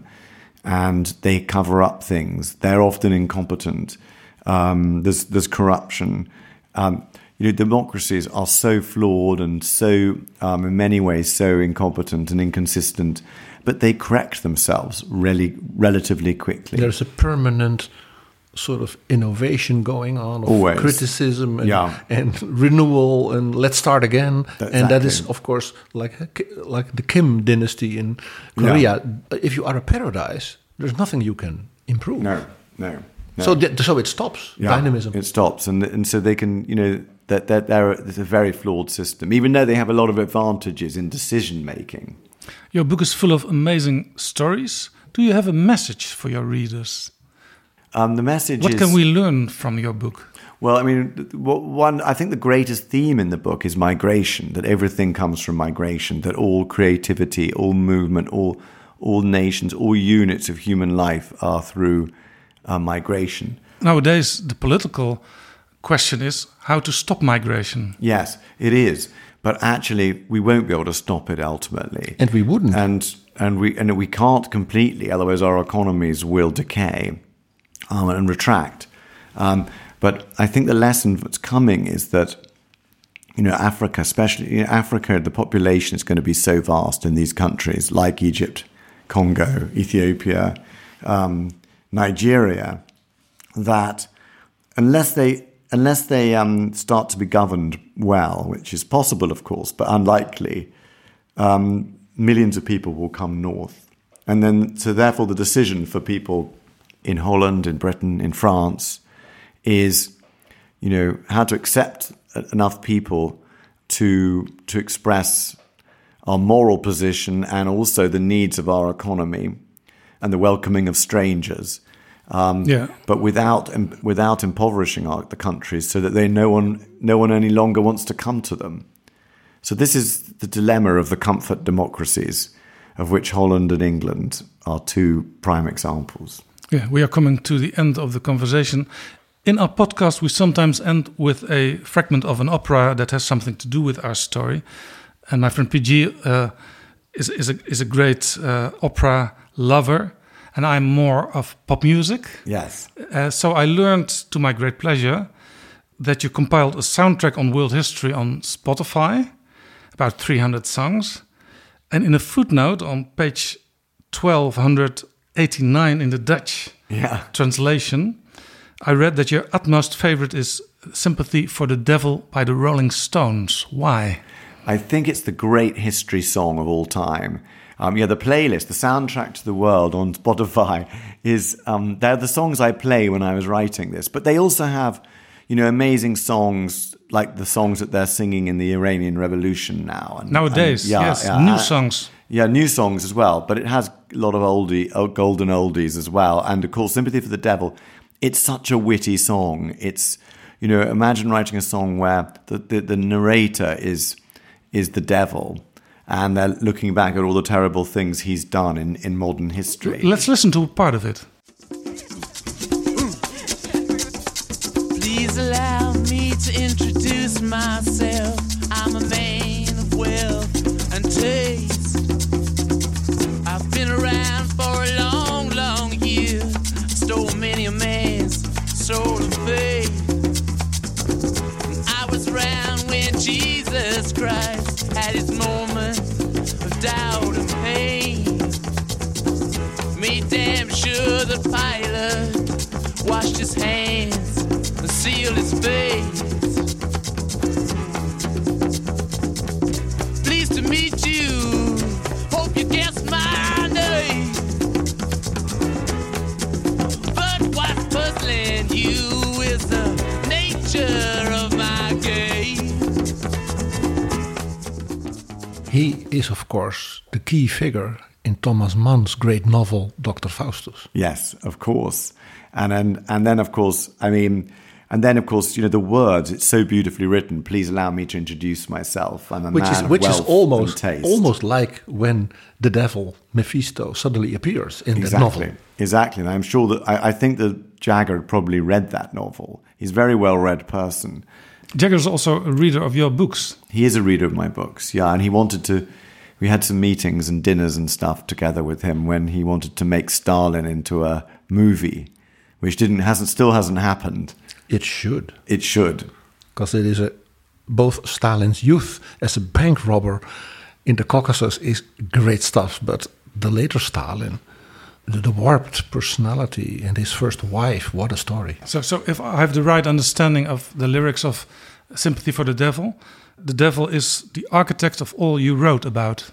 and they cover up things. They're often incompetent. Um, there's there's corruption. Um, you know, democracies are so flawed and so, um, in many ways, so incompetent and inconsistent, but they correct themselves really relatively quickly. There's a permanent sort of innovation going on, of Always. criticism and, Yeah. and renewal, and let's start again. And that is, Exactly. of course, like like the Kim dynasty in Korea. If you are a paradise, there's nothing you can improve. No, no. no. So, th- so it stops Yeah, dynamism. It stops, and and so they can, you know, that that they're it's a very flawed system, even though they have a lot of advantages in decision making. Your book is full of amazing stories. Do you have a message for your readers? Um, the message What is, can we learn from your book? Well, I mean, th- what- one, I think the greatest theme in the book is migration, that everything comes from migration, that all creativity, all movement, all all nations, all units of human life are through uh, migration. Nowadays, the political question is how to stop migration. Yes, it is. But actually, we won't be able to stop it ultimately. And we wouldn't. And and we and we can't completely, otherwise our economies will decay um, and retract. Um, but I think the lesson that's coming is that, you know, Africa, especially you know, Africa, the population is going to be so vast in these countries like Egypt, Congo, Ethiopia, um, Nigeria, that unless they unless they um, start to be governed well, which is possible, of course, but unlikely, um, millions of people will come north. And then, so therefore, the decision for people in Holland, in Britain, in France, is, you know, how to accept enough people to to express our moral position and also the needs of our economy and the welcoming of strangers. Um, Yeah. But without without impoverishing our, the countries, so that they no one no one any longer wants to come to them. So this is the dilemma of the comfort democracies, of which Holland and England are two prime examples. Yeah, we are coming to the end of the conversation. In our podcast, we sometimes end with a fragment of an opera that has something to do with our story. And my friend P G uh, is, is, a, is a great uh, opera lover, and I'm more of pop music. Yes. Uh, so I learned, to my great pleasure, that you compiled a soundtrack on world history on Spotify, about three hundred songs. And in a footnote on page twelve eighty-nine in the Dutch yeah. translation, I read that your utmost favorite is Sympathy for the Devil by the Rolling Stones. Why? I think it's the great history song of all time. Um, yeah, the playlist, the soundtrack to the world on Spotify is, um, they're the songs I play when I was writing this. But they also have, you know, amazing songs like the songs that they're singing in the Iranian Revolution now. And, Nowadays, and, yeah, yes, yeah, new uh, songs. Yeah, new songs as well. But it has a lot of oldie, old golden oldies as well. And of course, Sympathy for the Devil. It's such a witty song. It's, you know, imagine writing a song where the, the, the narrator is is the devil, and they're looking back at all the terrible things he's done in, in modern history. Let's listen to a part of it. Please allow me to introduce myself. I'm a man of wealth and taste. I've been around for a long, long year. Stole many a man's soul of faith. I was around when Jesus Christ had his moment of doubt and pain. Made damn sure the Pilate washed his hands and sealed his face. Pleased to meet you. Hope you guessed my name. But what's puzzling you is the nature of my game. He is, of course, the key figure in Thomas Mann's great novel, Doctor Faustus. Yes, of course. And then, and then, of course, I mean, and then, of course, you know, the words, it's so beautifully written. Please allow me to introduce myself. I'm a which man is, of which wealth is almost, and taste. almost like when the devil, Mephisto, suddenly appears in exactly. that novel. Exactly. And I'm sure that, I, I think that Jagger probably read that novel. He's a very well-read person. Jagger's also a reader of your books. He is a reader of my books, yeah. And he wanted to, we had some meetings and dinners and stuff together with him when he wanted to make Stalin into a movie, which didn't, hasn't, still hasn't happened. It should. It should. Because it is a, both Stalin's youth as a bank robber in the Caucasus is great stuff, but the later Stalin, the, the warped personality and his first wife, what a story. So, so if I have the right understanding of the lyrics of Sympathy for the Devil, the devil is the architect of all you wrote about.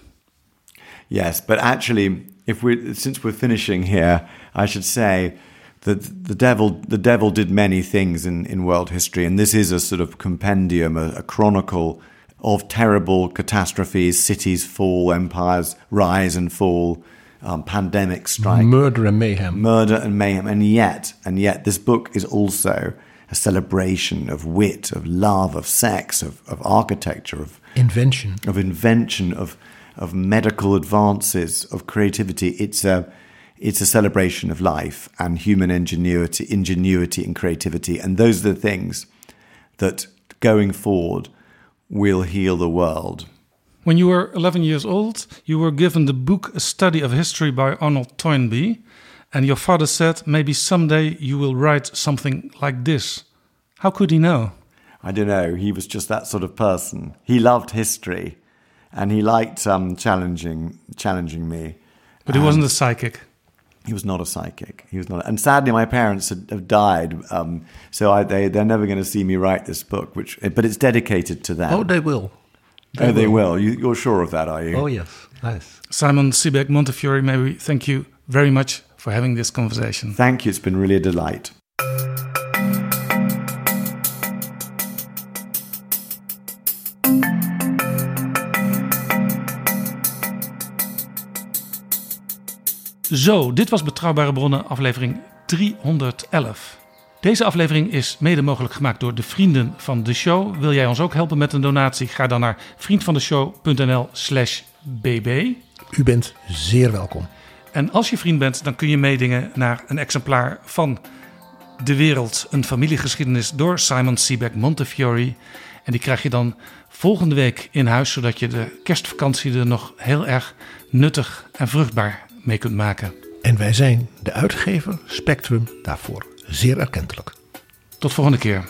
Yes, but actually, if we since we're finishing here, I should say that the devil the devil did many things in, in world history, and this is a sort of compendium, a, a chronicle of terrible catastrophes, cities fall, empires rise and fall, um, pandemics strike, murder and mayhem, murder and mayhem, and yet, and yet, this book is also a celebration of wit, of love, of sex, of, of architecture, of invention, of invention, of of medical advances, of creativity. It's a it's a celebration of life and human ingenuity, ingenuity and creativity, and those are the things that, going forward, will heal the world. When you were eleven years old, you were given the book A Study of History by Arnold Toynbee, and your father said, maybe someday you will write something like this. How could he know? I don't know. He was just that sort of person. He loved history, and he liked um, challenging challenging me. But he and wasn't a psychic. He was not a psychic. He was not. And sadly, my parents had, have died, um, so I, they they're never going to see me write this book. Which, but it's dedicated to them. Oh, they will. They oh, they will. will. You, you're sure of that, are you? Oh, yes. Nice. Simon Sebag Montefiore, may we thank you very much for having this conversation. Thank you. It's been really a delight. Zo, dit was Betrouwbare Bronnen, aflevering driehonderdelf. Deze aflevering is mede mogelijk gemaakt door de vrienden van de show. Wil jij ons ook helpen met een donatie? Ga dan naar vriendvandeshow.nl slash bb. U bent zeer welkom. En als je vriend bent, dan kun je meedingen naar een exemplaar van De Wereld, een familiegeschiedenis door Simon Sebag Montefiore. En die krijg je dan volgende week in huis, zodat je de kerstvakantie er nog heel erg nuttig en vruchtbaar mee kunt maken. En wij zijn de uitgever Spectrum daarvoor zeer erkentelijk. Tot volgende keer.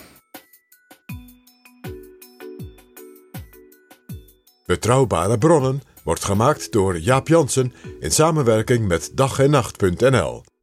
Betrouwbare bronnen wordt gemaakt door Jaap Jansen in samenwerking met dag en nacht punt n l.